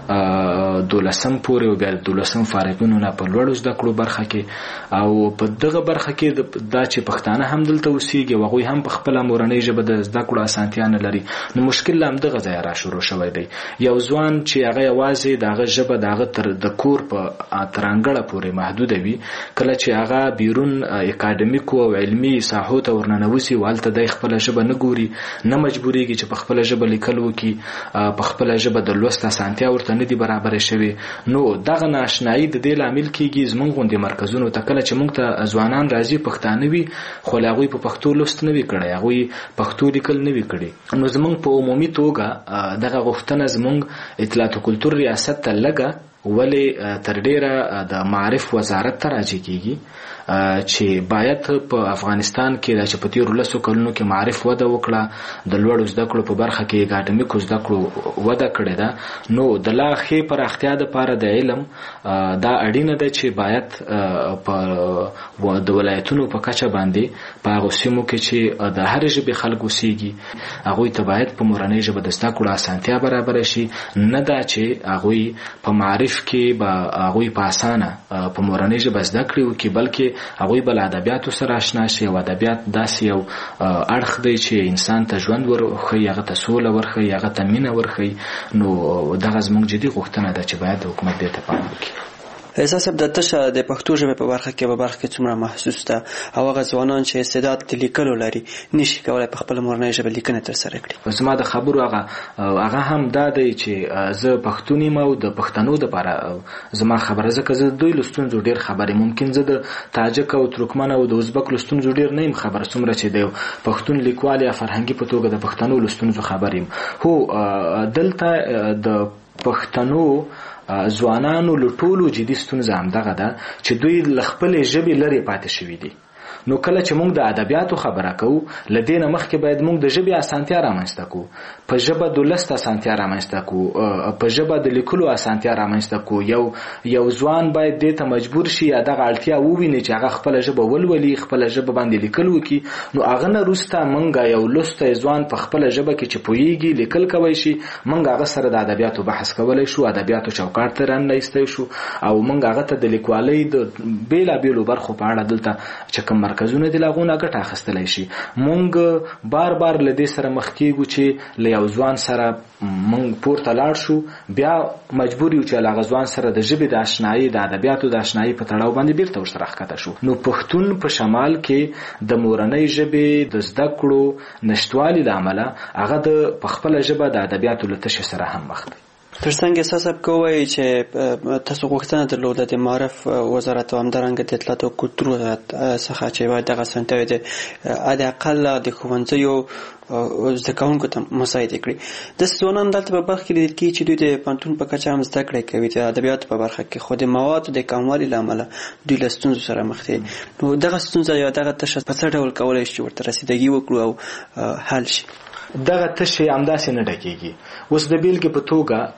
12 پورې او بیا 12 فارغینو نه په لوړو زده کړو برخه کې او په دغه برخه کې دا چې پښتانه هم دلته اوسېږي او هغوی هم په خپله مورنۍ ژبه د زده کړو اسانتیا نه لري، نو مشکل له همدغه ځایه را شروع شوی دی. یو ځوان چې هغه یوازې د هغه ژبه د هغه د کور په ترانګړه پورې محدوده وي، کله چې هغه بیرون اکاډمیکو او علمي ساحو ته ورننوځي هلته دی خپله ژبه نه ګوري، نه مجبوریږي چې په خپله ژبه لیکل وکړي، په خپله ژبه د لوست اسانتیا ورته نه دي برابرې شوې. نو دغه نااشنایي د دې لامل کېږي زموږ غوندې مرکزونو ته کله چې موږ ته ځوانان راځي پښتانه وي خو له هغوی په پښتو لوست نه وي کړی، هغوی پښتو لیکل نه وي کړي. نو زموږ په عمومي توګه دغه غوښتنه زموږ اطلاعات و کلتور ریاست ته لږه ولې تر ډیره د معارف وزارت ته راجع کېږي چې باید په افغانستان کې چې په تېرو 10 کلونو کې معارف وده وکړه، د لوړو زده کړو په برخه کې اکاډمیکو زده کړو وده کړې ده. نو د لا ښې پراختیا دپاره د علم دا اړینه ده چې باید په د ولایتونو په کچه باندې په هغو سیمو کې چې د هرې ژبې خلک اوسېږي هغوی ته باید په مورنۍ ژبه د زده کړو اسانتیا برابره شي، نه دا چې هغوی په معارف کې به هغوی په اسانه په مورنۍ ژبه زده کړې وکړي، بلکې هغوی به له ادبیاتو سره اشنا شي. او ادبیات داسې یو اړخ دی چې انسان ته ژوند ورښیي، هغه ته سوله ورښیي، هغه ته مینه ورښیي. نو دغه زموږ جدي غوښتنه ده چې باید حکومت دې ته پام وکړي. احساس د تشه د پښتو ژبې په برخه کې څومره محسوس ده او هغه ځوانان چې استعداد د لیکلو لري نشي کولای په خپل مورنۍ ژبه لیکنه ترسره کړي؟ زما د خبرو هغه هم دا دی چې زه پښتون یم او د پښتنو دپاره زما خبره، ځکه زه د دوی له ستونزو ډېر خبر یم. ممکن زه د تاجک او ترکمن او د ازبک له ستونزو ډېر نه یم خبر څومره چې د پښتون لیکوال یا فرهنګي په توګه د پښتنو له ستونزو خبر یم. هو دلته د پښتنو ځوانانو له ټولو جدي ستونزه همدغه ده چې دوی له خپلې ژبې لرې پاتې شوي دي. نو کله چې موږ د ادبیاتو خبره کوو لدې نه مخکې باید موږ د ژبې اسانتیا رامنځته کوو، په ژبه د لوست اسانتیا رامنځته کوو، په ژبه د لیکلو اسانتیا رامنځته کوو. یو ځوان باید دې ته مجبور شي یا دغه اړتیا وویني چې هغه خپله ژبه ولولي، خپله ژبه باندې لیکل وکړي. نو هغه نه وروسته موږ یو لوستی ځوان په خپله ژبه کې چې پوهیږي لیکل کوی شي، موږ هغه سره د ادبیاتو بحث کولی شو، ادبیاتو چوکاټ ته راننایستی شو او موږ هغه ته د لیکوالۍ د بېلابېلو برخو په اړه دلته چې کوم مرکزونه دي له هغو نه ګټه اخیستلی شي. موږ بار بار له دې سره مخ کېږو چې له یو ځوان سره موږ پورته لاړ شو، بیا مجبور یو چې له هغه ځوان سره د ژبې د اشنایي د ادبیاتو د اشنایي په تړاو باندې بیرته ورسره ښکته شو. نو پښتون په شمال کې د مورنۍ ژبې د زده کړو نشتوالي له امله هغه د په خپله ژبه د ادبیاتو له تشې سره هم مخ دی. ترڅنګ احساس کوئ چې تاسو غوښتنه درلوده د معرف وزارت او همدارنګه د اطلاعات او کلتور وزارت څخه چې باید دغه اسانتیاوې د حداقل د ښوونځیو زده کوونکو ته مساعده کړي. داسې ځوانان دلته په برخه کې لیدل کېږي چې دوی د پوهنتون په کچه هم زده کړې کوي د ادبیاتو په برخه کې، خو د موادو د کموالي له امله دوی له ستونزو سره مخ دي. نو دغه ستونزه یا دغه تشه په څه ډول کولی شي چې ورته رسیدګي وکړو او حل شي؟ دغه تشې همداسې نه ډکېږي. اوس د بیلګې په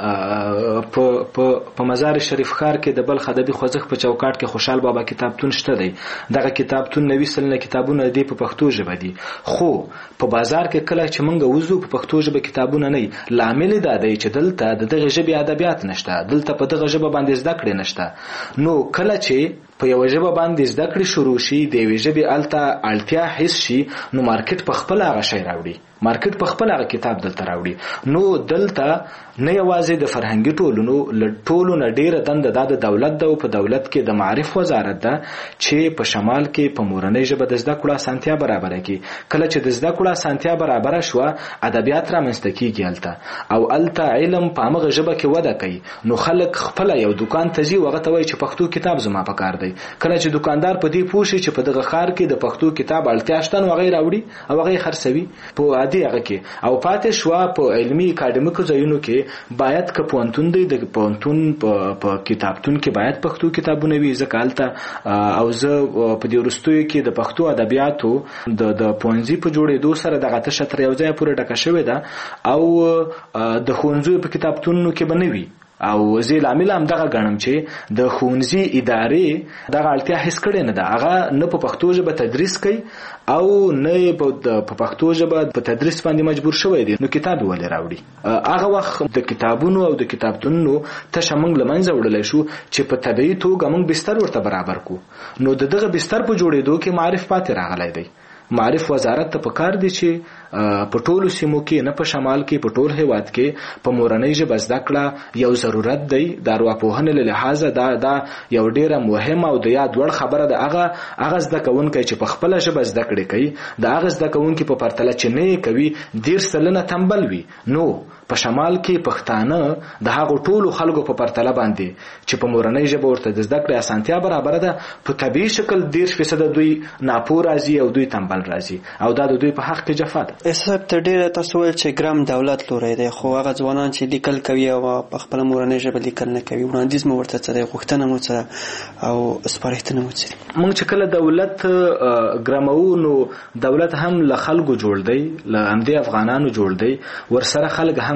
توګه په مزار شریف ښار کې د بلخ ادبي خوځښت په چوکاټ کې خوشحال بابا کتابتون شته دی. دغه کتابتون 90 سلنه کتابونه دي په پښتو ژبه دي، خو په بازار کې کله چې موږ وځو په پښتو ژبه کتابونه نه وي. لامل دا دی چې دلته د دغه ژبې ادبیات نشته، دلته په دغه ژبه باندې زده کړې نشته. نو کله چې په یو ژبه باندې زده کړې شروع شي، د یوې ژبې هلته اړتیا حس شي، نو مارکیټ په خپله هغه شی راوړي، مارکیټ په خپل هغه کتاب دلته راوړي. نو دلته نه یوازې د فرهنګي ټولنو له ټولو نه ډیره دنده دا د دولت ده او په دولت کې د معارف وزارت ده چې په شمال کې په مورنۍ ژبه د زده کړو اسانتیا برابره کړي. کله چې د زده کړو اسانتیا برابره شوه، ادبیات رامنځته کېږي هلته او هلته علم په همغه ژبه کې وده کوي. نو خلک خپله یو دکان ته ځي او هغه ته وایي چې پښتو کتاب زما په کار دی. کله چې دکاندار په دې پوه شي چې په دغه ښار کې د پښتو کتاب اړتیا شته، نو هغه یې راوړي او هغه یې خرڅوي په عادي هغه کې. او پاتې شوه په علمي اکاډمیکو ځایونو کې باید که پوهنتون دی، د پوهنتون په کتابتون کې باید پښتو کتابونه وي، ځکه هلته او زه په دې وروستیو کې د پښتو ادبیاتو د پوهنځي په جوړېدو سره دغه تشه تر یو ځایه پورې ډکه شوې ده او د ښوونځیو په کتابتونونو کې به نه وي. او زه لامل هم دغه ګڼم چې د ښوونځي ادارې دغه اړتیا حس کړې نه ده، هغه نه په پښتو ژبه تدریس کوي او نه په پښتو ژبه په تدریس باندې مجبور شوی دی. نو کتاب ولې راوړي؟ هغه وخت د کتابونو او د کتابتونونو تشه موږ له منځه وړلی شو چې په طبیعي توګه موږ بستر ورته برابر کو. نو د دغه بستر په جوړېدو کې معرف پاتې راغلی دی. معرف وزارت ته پکار دی چې په ټولو سیمو کې، نه په شمال کې، په ټول هیواد کې په مورنۍ ژبه زده کړه یو ضرورت دی. د ارواپوهنې له لحاظه دا یو ډیره مهمه او د یاد وړ خبره ده. هغه زده کوونکی چې په خپله ژبه زده کړې کوي، د هغه زده کوونکي په پرتله چې نه یې کوي 10 سلنه تنبل وي. نو په شمال کې پښتانه د هغو ټولو خلکو په پرتله باندې چې په مورنۍ ژبه ورته د زده کړې اسانتیا برابره ده، په طبیعي شکل 10% دوی ناپوه راځي او دوی تنبل راځي او دا د دوی په حق کې جفا ده. احساس ته ډیره تاسو ویل چې ګرام دولت لوري دی، خو هغه ځوانان چې لیکل کوي او په خپل مورنۍ ژبه لیکل نه کوي، وړاندیز مو ورته څه دی، غوښتنه مو څه او سپارښتنه مو څه؟ موږ چې کله دولت ګرامو، نو دولت هم له خلکو جوړ دی، له همدې افغانانو جوړ دی، ورسره خلک هم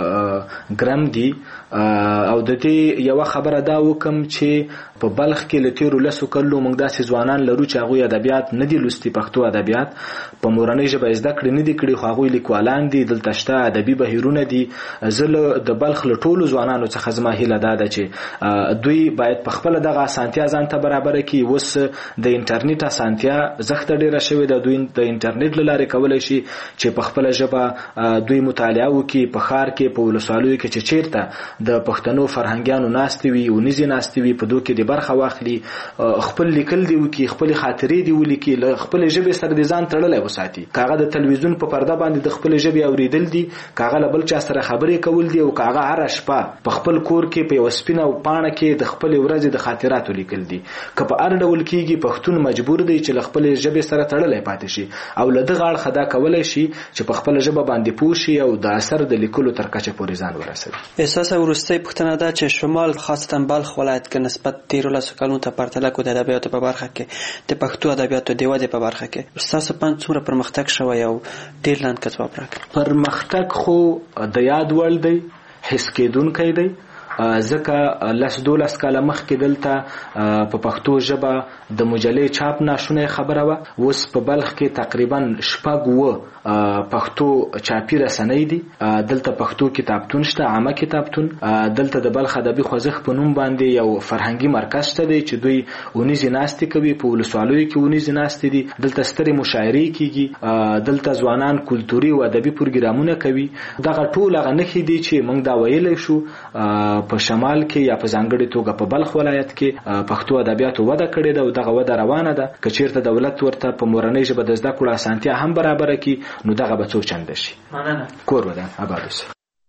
ګرام دي. او د دې یو خبره دا وکم چې په بلخ کې له تیرو 10 کلو موږ داسې ځوانان لرو چې هغوی ادبیات نه دي لوستي، پښتو ادبیات په مورنۍ ژبه زده کړې نه دي کړي، خو هغوی لیکوالان دي، دلته شته ادبي بهیرونه دي. زه د بلخ له ټولو ځوانانو څخه زما هیله دا ده چې دوی باید په خپله دغه اسانتیا ځان ته برابره کړي. اوس د انټرنیټ اسانتیا زښته ډېره شوې ده، دوی د انټرنیټ له لارې کولی شي چې په خپله ژبه دوی مطالعه وکړي. په ښار کې، په ولسوالیو کې چې چیرته د پښتنو فرهنګیانو ناستې وي، ونیزې ناستې وي، په دو کې د برخه واخلي، خپل لیکل دی وکړي، خپلې خاطرې دی ولیکي، له خپلې ژبې سره د ځان تړلی وساتي. که هغه د تلویزیون په پرده باندې د خپل ژبې اوریدل دي، کاغه له بل چا سره خبرې کول دي، او کاغه هر شپه په خپل کور کې په وسپینه پاڼه کې د خپل ورځې د خاطراتو لیکل دي. که په هر ډول کېږي پښتون مجبور دی چې له خپل ژبې سره تړلی پاتې شي او له دغه اړخه دا کولی شي چې په خپل ژبه باندې پوه شي او د اثر د لیکلو تر کچه پورې ځان ورسوي. احساسه وروستۍ پوښتنه ده چې شمال خاصتا بلخ ولایت کې نسبت 13 کلونو ته پرتله کو د ادبیاتو په برخه کې د پښتو ادبیاتو د ودې په برخه کې ستاسو پند څومره پرمختګ شوی او ډېر لاندې کتاب راکړ؟ پرمختګ خو د یاد وړ دی، حس کېدونکی دی، ځکه 12 کاله مخکې دلته په پښتو ژبه د مجلې چاپ ناشونی خبره وه. اوس په بلخ کې تقریبا 6 پښتو چاپی رسنۍ دي. دلته پښتو کتابتون شته، عامه کتابتون. دلته د بلخ ادبي خوځښت په نوم باندې یو فرهنګي مرکز شته دی چې دوی اونیزې ناستې کوي، په ولسوالیو کې اونیزې ناستې دي. دلته سترې مشاعرې کیږي، دلته ځوانان کلتوري او ادبي پروګرامونه کوي. دغه ټول هغه نښې دي چې موږ دا ویلی شو په شمال کې یا په ځانګړې توګه په بلخ ولایت کې پښتو ادبیاتو وده کړې ده او دغه وده روانه ده. که چیرته دولت ورته په مورنۍ ژبه د زده کړو اسانتیا هم برابره کړي نو دغه به څو چنده شي. کور ودان آباد اوسه.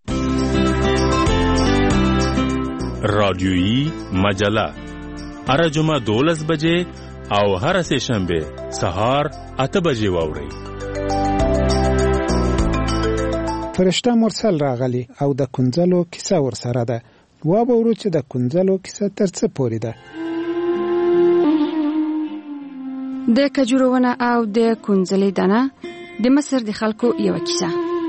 رادیویی مجله هر جمعه 12 بجې او هر سه شنبه سهار 8 بجې واورئ. فرشته مرسل راغلی او د کنځلو کیسه ورسره ده. وابورو چې د کنځلو کیسه تر څه پورې ده. د کجورونه او د کنځلې دانه د مصر د خلکو یو کیسه.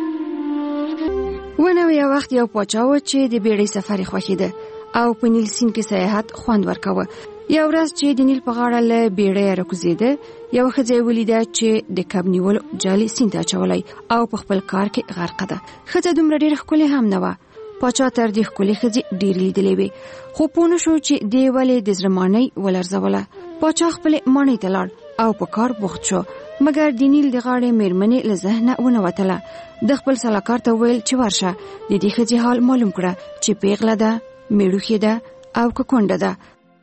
ونه یو وخت یو پاچا و چې د بیړۍ سفر خوښیده او په نیل سیند کې سیاحت خوند ورکاوه. یو ورځ چې د نیل په غاړه له بیړۍ راکوزیده، یو ښځه ولیده چې د کب نیولو جالي سیند ته اچولی او په خپل کار کې غرقه ده. ښځه دومره ډېره ښکلې هم نه وه. پاچا تر دې ښکلې ښځې ډېرې لیدلې وې، خو پوه نه شو چې دې ولې د زړه ماڼۍ ولرزوله. پاچا خپلې ماڼۍ ته لاړ او په کار بوخت شو، مګر د نیل د غاړې میرمنې له ذهنه ونه وتله. د خپل سلاکار ته ویل چې ورشه د دې ښځې حال معلوم کړه چې پیغله ده، میړوښې ده او که کونډه ده.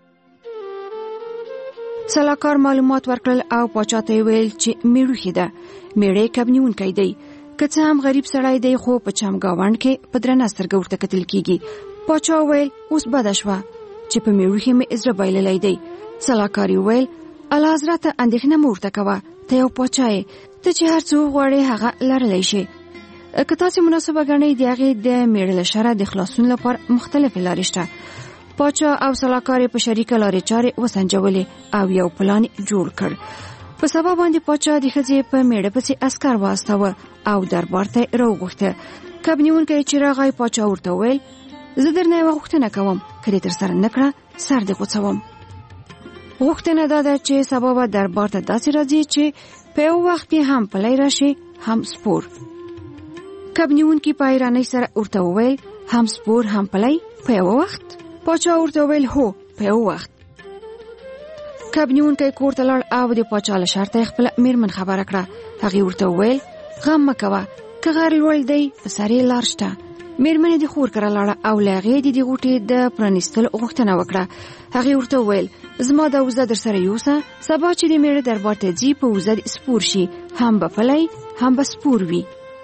سلاکار معلومات ورکړل او پاچا ته ویل چې میړوښې ده، میړی کب نیونکی دی، که څه هم غریب سړی دی خو په چمګاونډ کې په درنه سترګه ورته کتل کیږي. پاچا ویل اوس بده شوه چې په میړوښې مې زړه بایللی دی. سلاکار ویل اعلی حضرته اندېښنه مه ورته کوه، ته یو پاچا یې، ته چې هر څه غواړې هغه لرلی شي. که تاسې مناسبه ګڼئ د هغې د میړه له شره د خلاصون لپاره مختلفې لارې شته. پاچا او سلاکار په شریکه لارې چارې وسنجولې او یو پلان جوړ کړ. په سبا باندې پاچا د ښځې په میړه پسې عسکر واستاوه او دربار ته راوغوښته. کب نیونکی چې راغی پاچا ورته ویل زه درنه یوه غوښتنه کوم، که دې ترسره نه کړه سر دې غوڅوم. غوښتنه دا ده چې سبا به دربار ته داسې راځي چې په یو وخت کې هم پلی راشي هم سپور. کب نیونکي په حیرانۍ سره ورته وویل هم سپور هم پلی په یو وخت؟ پاچا ورته وویل هو په یو وخت. کب نیونکی کور ته لاړ او د پاچا له شرطه خپله میرمن خبره کړه. هغې ورته وویل غم مه کوه، که غر لوړ دی په سر یې لار شته. میرمن د خور کره لاړه او له هغې د دې غوټې د پرانیستلو غوښتنه وکړه. هغې ورته وویل زما دا وزه در سره یوسه، سبا چې د میړه دربار ته ځي په وزه د سپور شي، هم به پلی هم به سپور وي.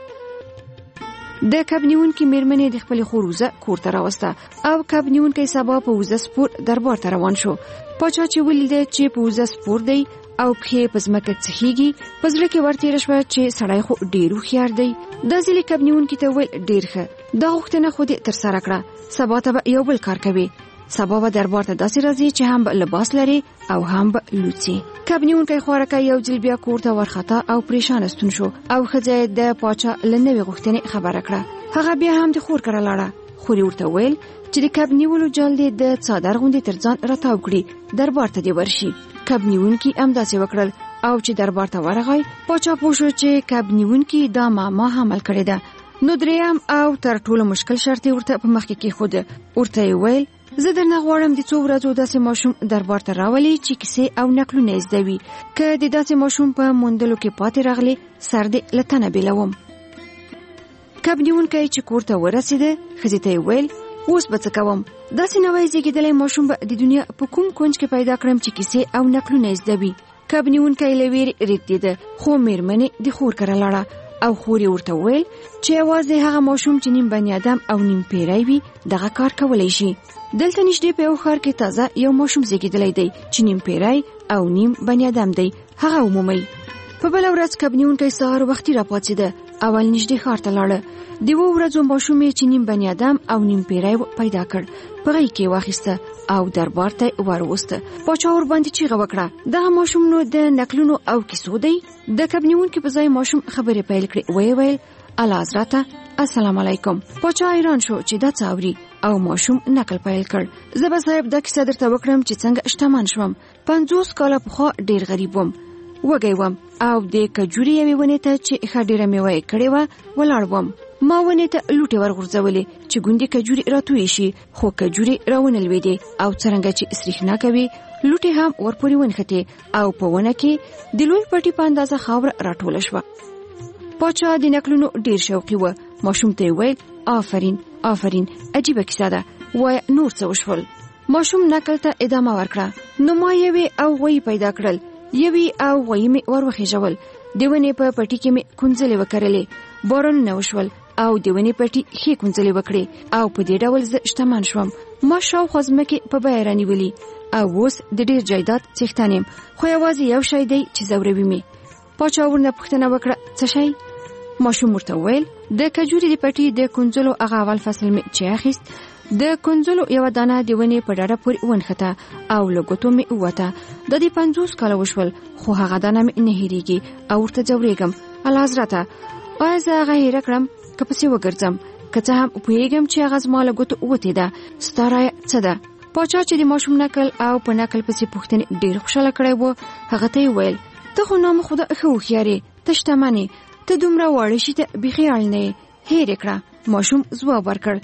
د کب نیونکي میرمنې د خپلې خور وزه کور ته راوسته او کب نیونکی سبا په وزه سپور دربار ته روان شو. پاچا چې ولیده چې په وزه سپور دی او پښې په ځمکه څخیږي، په زړه کې ورتېره شوه چې سړی خو ډېر هوښیار دی. دا ځلې کب نیونکي ته ویل ډېر ښه، دا غوښتنه خو دې ترسره کړه، سبا ته به یو بل کار کوي. سبا به دربار ته داسې راځي چې هم به لباس لري او هم به لوڅي. کب نیونکی خوارکی یو ځل بیا کور ته ورخطا او پریشانه ستون شو او ښځه د پاچا له نوې غوښتنې خبره کړه. هغه بیا هم د خور کره لاړه. خور یې ورته ویل چې د کب نیولو جال دې د څادر غوندې تر ځان راتاو کړي، دربار ته دې ورشي. کب نیونکي همداسې وکړل او چې دربار ته ورغی پاچا پوه شو چې کب نیونکي دا معما حمل کړې ده. نو دریم او تر ټولو مشکل شرط ورته په مخ کې کېښوده. ورته یې ویل زه درنه غواړم د څو ورځو داسې ماشوم دربار ته راولي چې کیسې او نکلونه یې زده وي. که د داسې ماشوم په موندلو کې پاتې راغلی سر دې له تنه بېلوم. کب نیونکی چې کور ته ورسېده ښځې ته یې ویل اوس به څه کوم، داسې نوی زېږېدلی ماشوم به د دنیا په کوم کونج کې پیدا کړم چې کیسې او نکلونه یې زده وي. کب نیونکی له ویرې رېږدېده، خو میرمنې د خور کره لاړه او خور یې ورته وویل چې یوازې هغه ماشوم چې نیم بني ادم او نیم پیری وي دغه کار کولی شي. دلته نږدې په یو ښار کې تازه یو ماشوم زیږېدلی دی چې نیم پیری او نیم بني ادم دی. هغه ومومئ. په بله ورځ کبنیونکی سهار وختي راپاڅېده. اول نږدې ښار ته لاړه. د 2 ورځو ماشوم یې چې نیم بني ادم او نیم پیری پیدا کړ. په غېږ کې واخیسته او دربار ته وروسته. باچا ورباندې چیغه وکړه دغه ماشوم نو د نکلونو او کیسو دی. د کبنیونکي په ځای ماشوم خبرې پیل کړې. ویې ویل اعلی حضرت السلام علیکم. باچا حیران شو چې دا څه اوري او ماشوم نکل پیل کړ. زه به صاحب دا کیسه درته وکړم چې څنګه شتمن شوم. 50 کاله پخوا ډېر غریب وم، وږی وم او د کجوري یوې ونې ته چې ښه ډېره میوه یې کړې وه ولاړ وم. ما ونې ته لوټې ورغورځولې چې ګوندې کجوري راتوی شي، خو کجوري راونه لوېدې او څرنګه چې سریښنا کوي لوټې هم ورپورې ونښتې او په ونه کې د لوی پټي په اندازه خاوره راټوله شوه. باچا د نکلونو ډېر شوقي و. ماشوم ته یې ویل آفرین آفرین، عجیبه کیسه ده، وایه نور څه وشول. ماشوم نکل ته ادامه ورکړه. نو ما یوې او غوی پیدا کړل. یوې او غوی مې وروخېژول. د ونې په پټي کې مې کونځلې وکرلې. بارانونه وشول او د ونې پټي ښې کونځلې وکړې او په دې ډول زه شتمن شوم. ما شاوخوا ځمکې په بیه رانیولي او اوس د ډېر جایداد څښتن یم، خو یوازې یو شی دی چې ځوروي مې. باچا ورنه پوښتنه وکړه څه شی؟ ماشوم ورته وویل د کجوري د پټي د کونځلو هغه اول فصل مې چې اخیست، د کونځلو یوه دانه د ونې په ډډه پورې ونښته او له ګوتو مې ووته. د دې 50 کاله وشول خو هغه دانه مې نه هېرېږي او ورته ځورېږم. اعلی حضرته آیا زه هغه هېره کړم که پسې وګرځم؟ که څه هم پوهېږم چې هغه زما له ګوتو وتې ده، ستا رایه څه ده؟ باچا چې د ماشوم نکل او په نکل پسې پوښتنې ډېر خوشحاله کړی و، هغه ته یې ویل ته خو نام خدا ښه هوښیار یې، ته شتمن یې، ته دومره واړه شي ته بیخي اړ نه یې، هېرې کړه. ماشوم ځواب ورکړ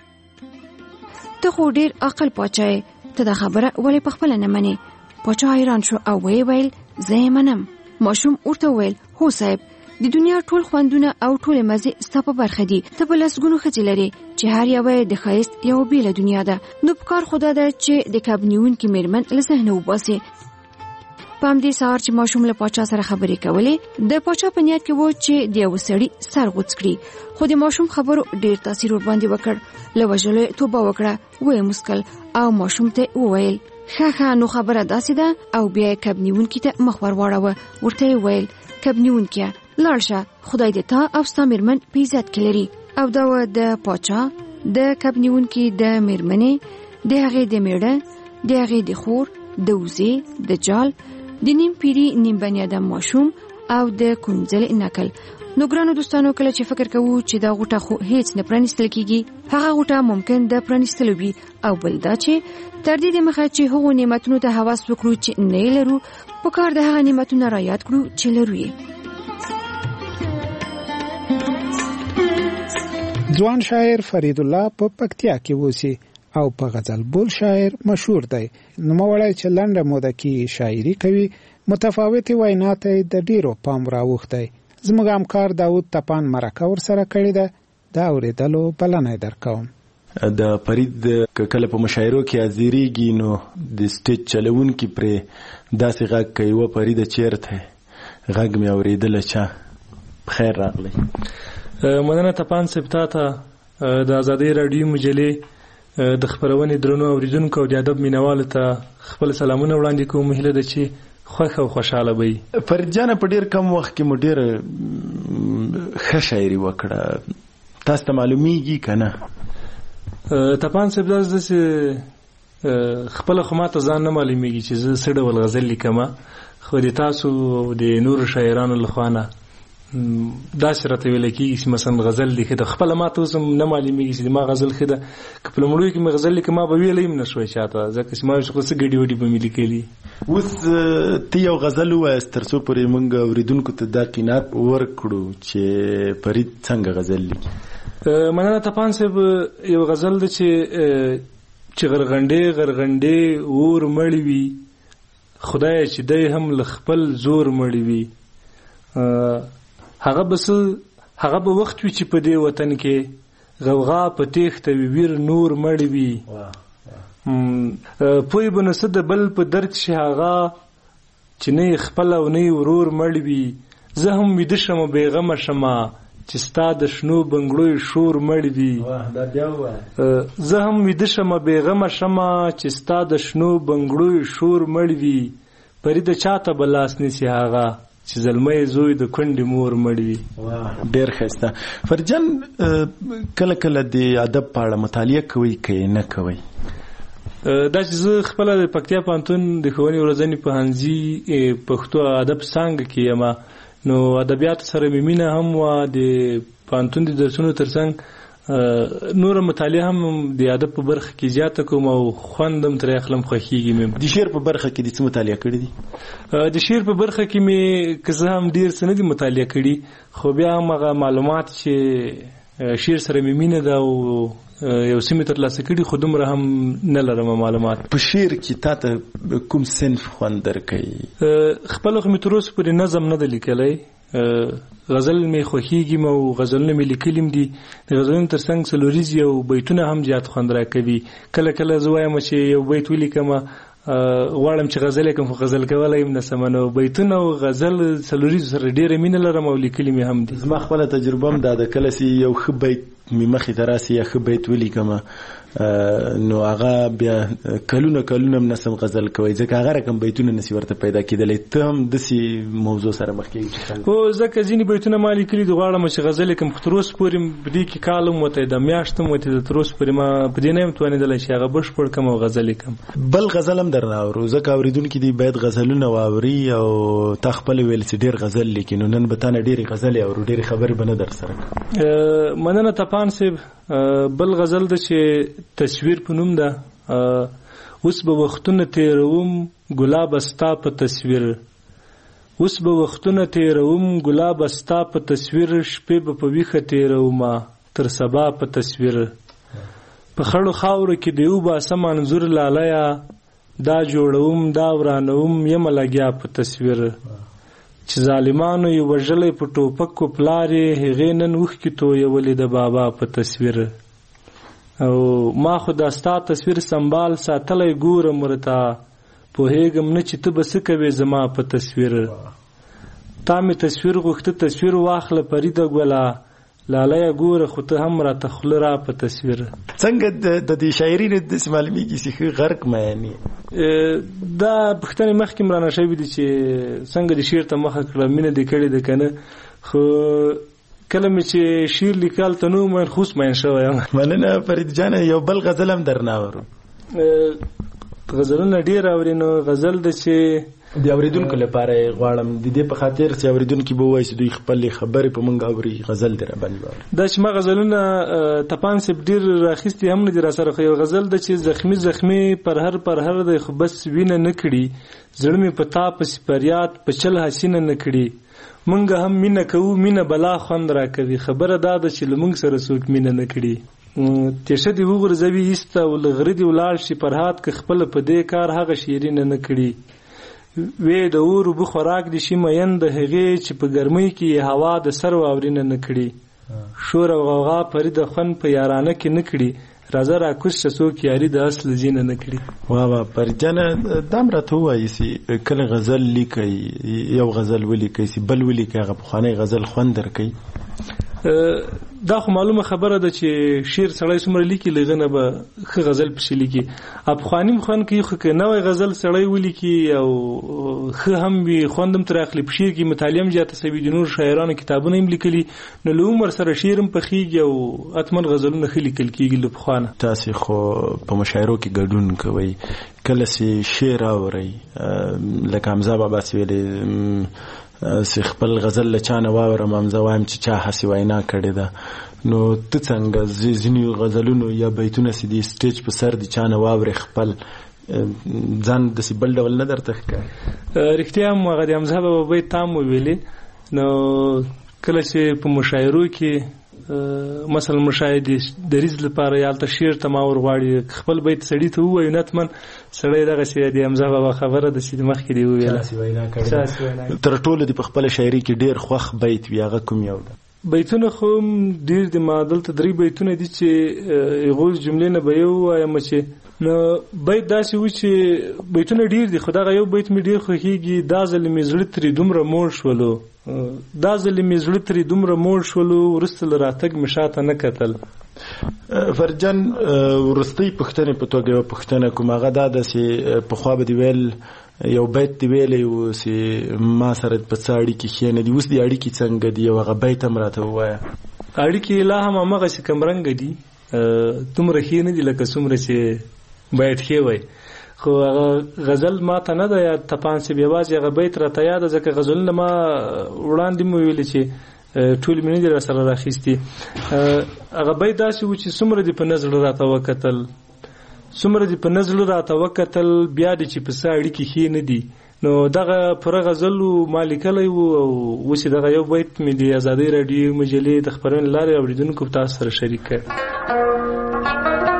ته خو ډېر عقل پاچا یې، ته دا خبره ولې پخپله نه منې؟ باچا حیران شو او ویې ویل زه یې منم. ماشوم ورته ویل هو صاحب، د دنیا ټول خوندونه او ټولې مزې ستا په برخه دي. ته په لسګونو ښځې لرې چې هر یوه یې د ښایست یوه بېله دنیا ده. نو پکار خدا ده چې د کب نیونکي مېرمن له ذهنه وباسې. په همدې سهار چې ماشوم له پاچا سره خبرې کولې، د پاچا په نیت کې و چې د یوه سړي سر غوڅ کړي، خو د ماشوم خبرو ډېر تاثیر ورباندې وکړ. له وژلو یې توبه وکړه، ویې مسکل او ماشوم ته وویل ښه نو خبره داسې ده. او بیا یې کب نیونکي ته مخ ور واړوه. ورته یې ویل کب نیونکیه لاړ شه، خدای دې تا او ستا مېرمن په عزت کې لري. او دا و د پاچا، د کب نیونکي د مېرمنې، د هغې د میړه، د هغې د خور، د وزې، د جال، د نیم پیری نیم بني ادم ماشوم او د کونځلې نکل. نو ګرانو دوستانو، کله چې فکر کوو چې دا غوټه خو هیڅ نه پرانیستل کیږي، هغه غوټه ممکن د پرانیستلو وي. او بل دا چې تر دې دمخه چې هغو نعمتونو ته هوس وکړو چې نه لرو، په کار د هغه نعمتونه را یاد کړو چې لرو یې. ځوان شاعر فرید الله په پکتیا کې اوسي او په غزل بول شاعر مشهور دی. نوموړی چې لنډه موده کې شاعري کوي، متفاوتې وینا ته د ډېرو پام راوښتی. زموږ همکار داود تپان مرکه ورسره کړې ده، دا اورېدلو بلنه درکوم. د فرید کله په مشاعرو کې حاضرېږي نو د سټیج چلوونکي پرې داسې غږ کوي و فرید چیرته غږ مې اورېدله چا خیر راغلی. مننه تپان صاحب، تا ته د ازادۍ راډیو مجلې د خپرونې درنو اوریدونکو او د ادب مینوالو ته خپل سلامونه وړاندې کوم. هیله ده چې خوښ او خوشحاله به وي. فرید جانه په ډېر کم وخت کې مو ډېره ښه شاعري وکړه، تاسو ته معلومیږي که نه؟ تپان صاحب، داسې خپله خو ماته ځان نه معلومیږي چې زه څه ډول غزل لیکمه، خو د تاسو د نورو شاعرانو لخوا نه داسې راته ویل کېږي چې مثلا غزل لیکي ده. خپله ماته اوس هم نه معلومیږي چې ما غزل ښه ده، که په لومړیو کې مې غزل لیکه ما به ویلی هم نه شوی چاته، ځکه چې ما ویل خو څه ګډې وډې به مې لیکلي. اوس ته یو غزل ووایاست تر څو پورې موږ اورېدونکو ته دا قناعت ورکړو چې فرید څنګه غزل لیکي. مننه تپان صاحب، یو غزل ده چې غرغنډې غرغنډې اور مړی وي، خدای چې دی هم له خپل زور مړی وي. هغه به وخت وي چې په دې وطن کې غوغا په تېښته وي، ویر نور مړی وي. پوی به نو څه د بل په درد شي هغه چې نه یې خپل او نه یې ورور مړی وي. زه هم ویده شم بېغمه شمه چې ستا د شنو بنګړو شور مړ وي زه هم ویده شمه بېغمه شمه چې ستا د شنو بنګړو شور مړ وي فرید چاته به لاس نیسي هغه چې زلمی زوی د کونډې مور مړ وي. ډېر ښایسته. فرجان کله کله د ادب په اړه مطالعه کوئ که نه کوئ؟ دا چې زه خپله د پکتیا پوهنتون د ښوونې ورځني پوهنځي پښتو ادب څانګه کې یم، نو ادبیاتو سره مې مینه هم وه. د پوهنتون د درسونو ترڅنګ نوره مطالعه هم د ادب په برخه کې زیاته کوم او خوند هم ترې اخلم، خوښېږي مې. د شعر په برخه کې د څه مطالعه کړي دي؟ د شعر په برخه کې مې که څه هم ډېر څه نه دي مطالعه کړي، خو بیا هم هغه معلومات چې شعر سره مې مینه ده او یو څه مې ترلاسه کړي، خو دومره هم نه لرم معلومات. په شعر کې تا ته کوم صنف خوند درکوي؟ خپله خو مې تر اوسه پورې نظم نه ده لیکلی. غزل مې خوښېږي او غزلونه مې لیکلي دي. د غزلونو تر څنګ څلوریزې او بیتونه هم زیات خوند راکوي. کله کله زه وایم چې یو بیت ولیکمه غواړم چې غزل یې کوم، خو غزل کولی یم نه سمه. نو بیتونه او غزل څلوریزو سره ډېره مینه لرم او لیکلي مې هم دي. زما خپله تجربه هم دا ده، کله چې یو ښه بیت مې مخې ته راسي یا ښه بیت ولیکمه نو هغه بیا کلونه کلونه هم نسم غزل کوي، ځکه هغه رقم بیتونه نسی ورته پیدا کېدلی. ته هم داسې موضوع سره مخ کېږي؟ هو ځکه ځینې بیتونه ما لیکلي دي، غواړم چې غزل یې کړم، خو تر اوسه پورې په دې کې کال هم وتی ده، میاشت هم وتی ده، تر اوسه پورې ما په دې نه یم توانېدلی چې هغه بشپړ کړم او غزل یې کړم. بل غزل هم درنه اورو، ځکه اورېدونکي دي باید غزلونه واوري او تا خپله ویل چې ډېر غزل لیکي، نو نن به تا نه ډېرې غزلې اورو، ډېرې خبرې به نه در سره کوو. مننه تپان صاحب. بل غزل ده چې تصویر په نوم ده. اوس به وختونه تیروم ګلاب ستا په تصویر، اوس به وختونه تیروم ګلاب ستا په تصویر، شپې به په ویښه تیروم تر سبا په تصویر. په خړو خاورو کې د یو باسم انځور لالیه، دا جوړوم دا ورانوم یمه لګیا په تصویر. چې ظالمانو یې وژلی په ټوپکو پلار یې، هغې نن اوښکې تویولې د بابا په تصویر. او ما خو دا ستا تصویر سنبال ساتلی ګورم ورته، پوهېږم نه چې ته به څه کوې زما په تصویر. تا مې تصویر غوښته تصویر واخله فریده ګله، لالیه ګوره خو ته هم راته خوله را په تصویر. څنګه د دې شاعري نه داسې معلومېږي چې ښه غرق میانې؟ دا پوښتنې مخکې م رانه شوي دي چې څنګه د شعر ته مخه کړه، مینه دې کړې ده که نه. خو کله مې چې شعر لیکل ته نه ومین خو اوس مین شوی یم. مننه فرید جانه. یو بل غزل هم درنه اورو. غزلونه ډېر اوري، نو غزل ده چې د اورېدونکو لپاره غواړم د دې په خاطر چې اورېدونکي به ووایي چې دوی خپلې خبرې په موږ اوري، غزل دې راباندې واوري. دا چې ما غزلونه تپان صاحب ډېر راخیستي هم نه دي راسره، خو یو غزل ده چې زخمي زخمي پرهر پرهر دی خو بس وینه نه کړي، زړه مې په تا پسې فریاد په چل حسینه نه کړي. موږ هم مینه کوو مینه بلا خوند راکوي، خبره دا ده چې له موږ سره څوک مینه نه کړي. تیشه دې وغورځوي ایسته او له غره دې ولاړ شي فرهاد، که خپله په دې کار هغه شیرینه نه کړي. وې د اور اوبه خوراک دې شي مین د هغې چې په ګرمۍ کې یې هوا د سر واورینه نه کړي. شور او غوغا فریده خوند په یارانه کې نه کړي، راځه راکوز شه څوک یاري د اصل ځینه نه کړي. واه فرجانه دا هم راته ووایي چې کله غزل لیکئ، یو غزل ولیکئ چې بل ولیکئ، هغه پخوانی غزل خوند درکوي؟ دا خو معلومه خبره ده چې شعر سړی څومره لیکي له هغه نه به ښه غزل پسې لیکي. پخواني هم خوند کوي، خو که نوی غزل سړی ولیکي او ښه هم وي خوند هم ترې اخلي. په شعر کې مطالعه هم زیاته سوي، د نورو شاعرانو کتابونه هم لیکلي، نو له عمر سره شعر هم پخېږي او حتما غزلونه ښه لیکل کېږي له پخوا نه. تاسې خو په مشاعرو کې ګډون کوئ، کله چې شعر اورئ لکه حمزه بابا چې ویلې چې خپل غزل له چا نه واورم حمزه وایم چې چا هسې وینا کړې ده، نو ته څنګه ځینې غزلونو یا بیتونه چې دي سټیج په سر دي چا نه واورې خپل ځان داسې بل ډول نه درته ښکاري؟ رښتیا هم هغه د حمزه بابا بیت تا هم وویلې. نو کله چې په مشاعرو کې مثلا مشاهد دریز لپاره یا هلته شعر ته ما ورغواړي، خپل بیت سړي ته ووایو نتمن سړی دغسې د حمزه بابا خبره ده چې مخکې دې وویله. تر ټولو دې په خپله شاعري کې ډېر خوښ بیت وي، هغه کوم یو ده؟ بیتونه خو ډېر دي، ما دلته 3 بیتونه دي چې هغوی جملې نه به یو ووایم چې نو بیت داسې و چې بیتونه ډیر دي خو دغه یو بیت مې ډیر خوښیږي دا ځل مې زړه ترې دومره موړ شولو دا ځل مې زړه ترې دومره موړ شولو وروسته له راتګ مې شاته نه کتل. فرجان ورستۍ پوښتنې په توګه یوه پوښتنه کوم هغه دا ده چې پخوا به دې ویل یو بیت دې ویلی و چې ما سره په څه اړیکې ښې نه دي اوس دې اړیکې څنګه دي یو هغه بیت هم راته ووایه. اړیکې لا هم همغسې کمرنګه دي دومره ښې نه دي لکه څومره چې باید ښې وای خو هغه غزل ما ته نه ده یاد تپان صاحب یوازې هغه بیت راته یاده ځکه غزلونه ما وړاندې مې ویلې چې ټول مې نه دي راسره راخیستي. هغه بیت داسې و چې څومره دې په نظر راته وکتل څومره دې په نظر راته وکتل بیا دې چې په څه اړیکې ښې نه دي. نو دغه پوره غزل ما لیکلی و او اوس دغه یو بیت مې د ازادۍ راډیو مجلې د خپرونې له لارې اورېدونکو تاسو سره شریک کړ.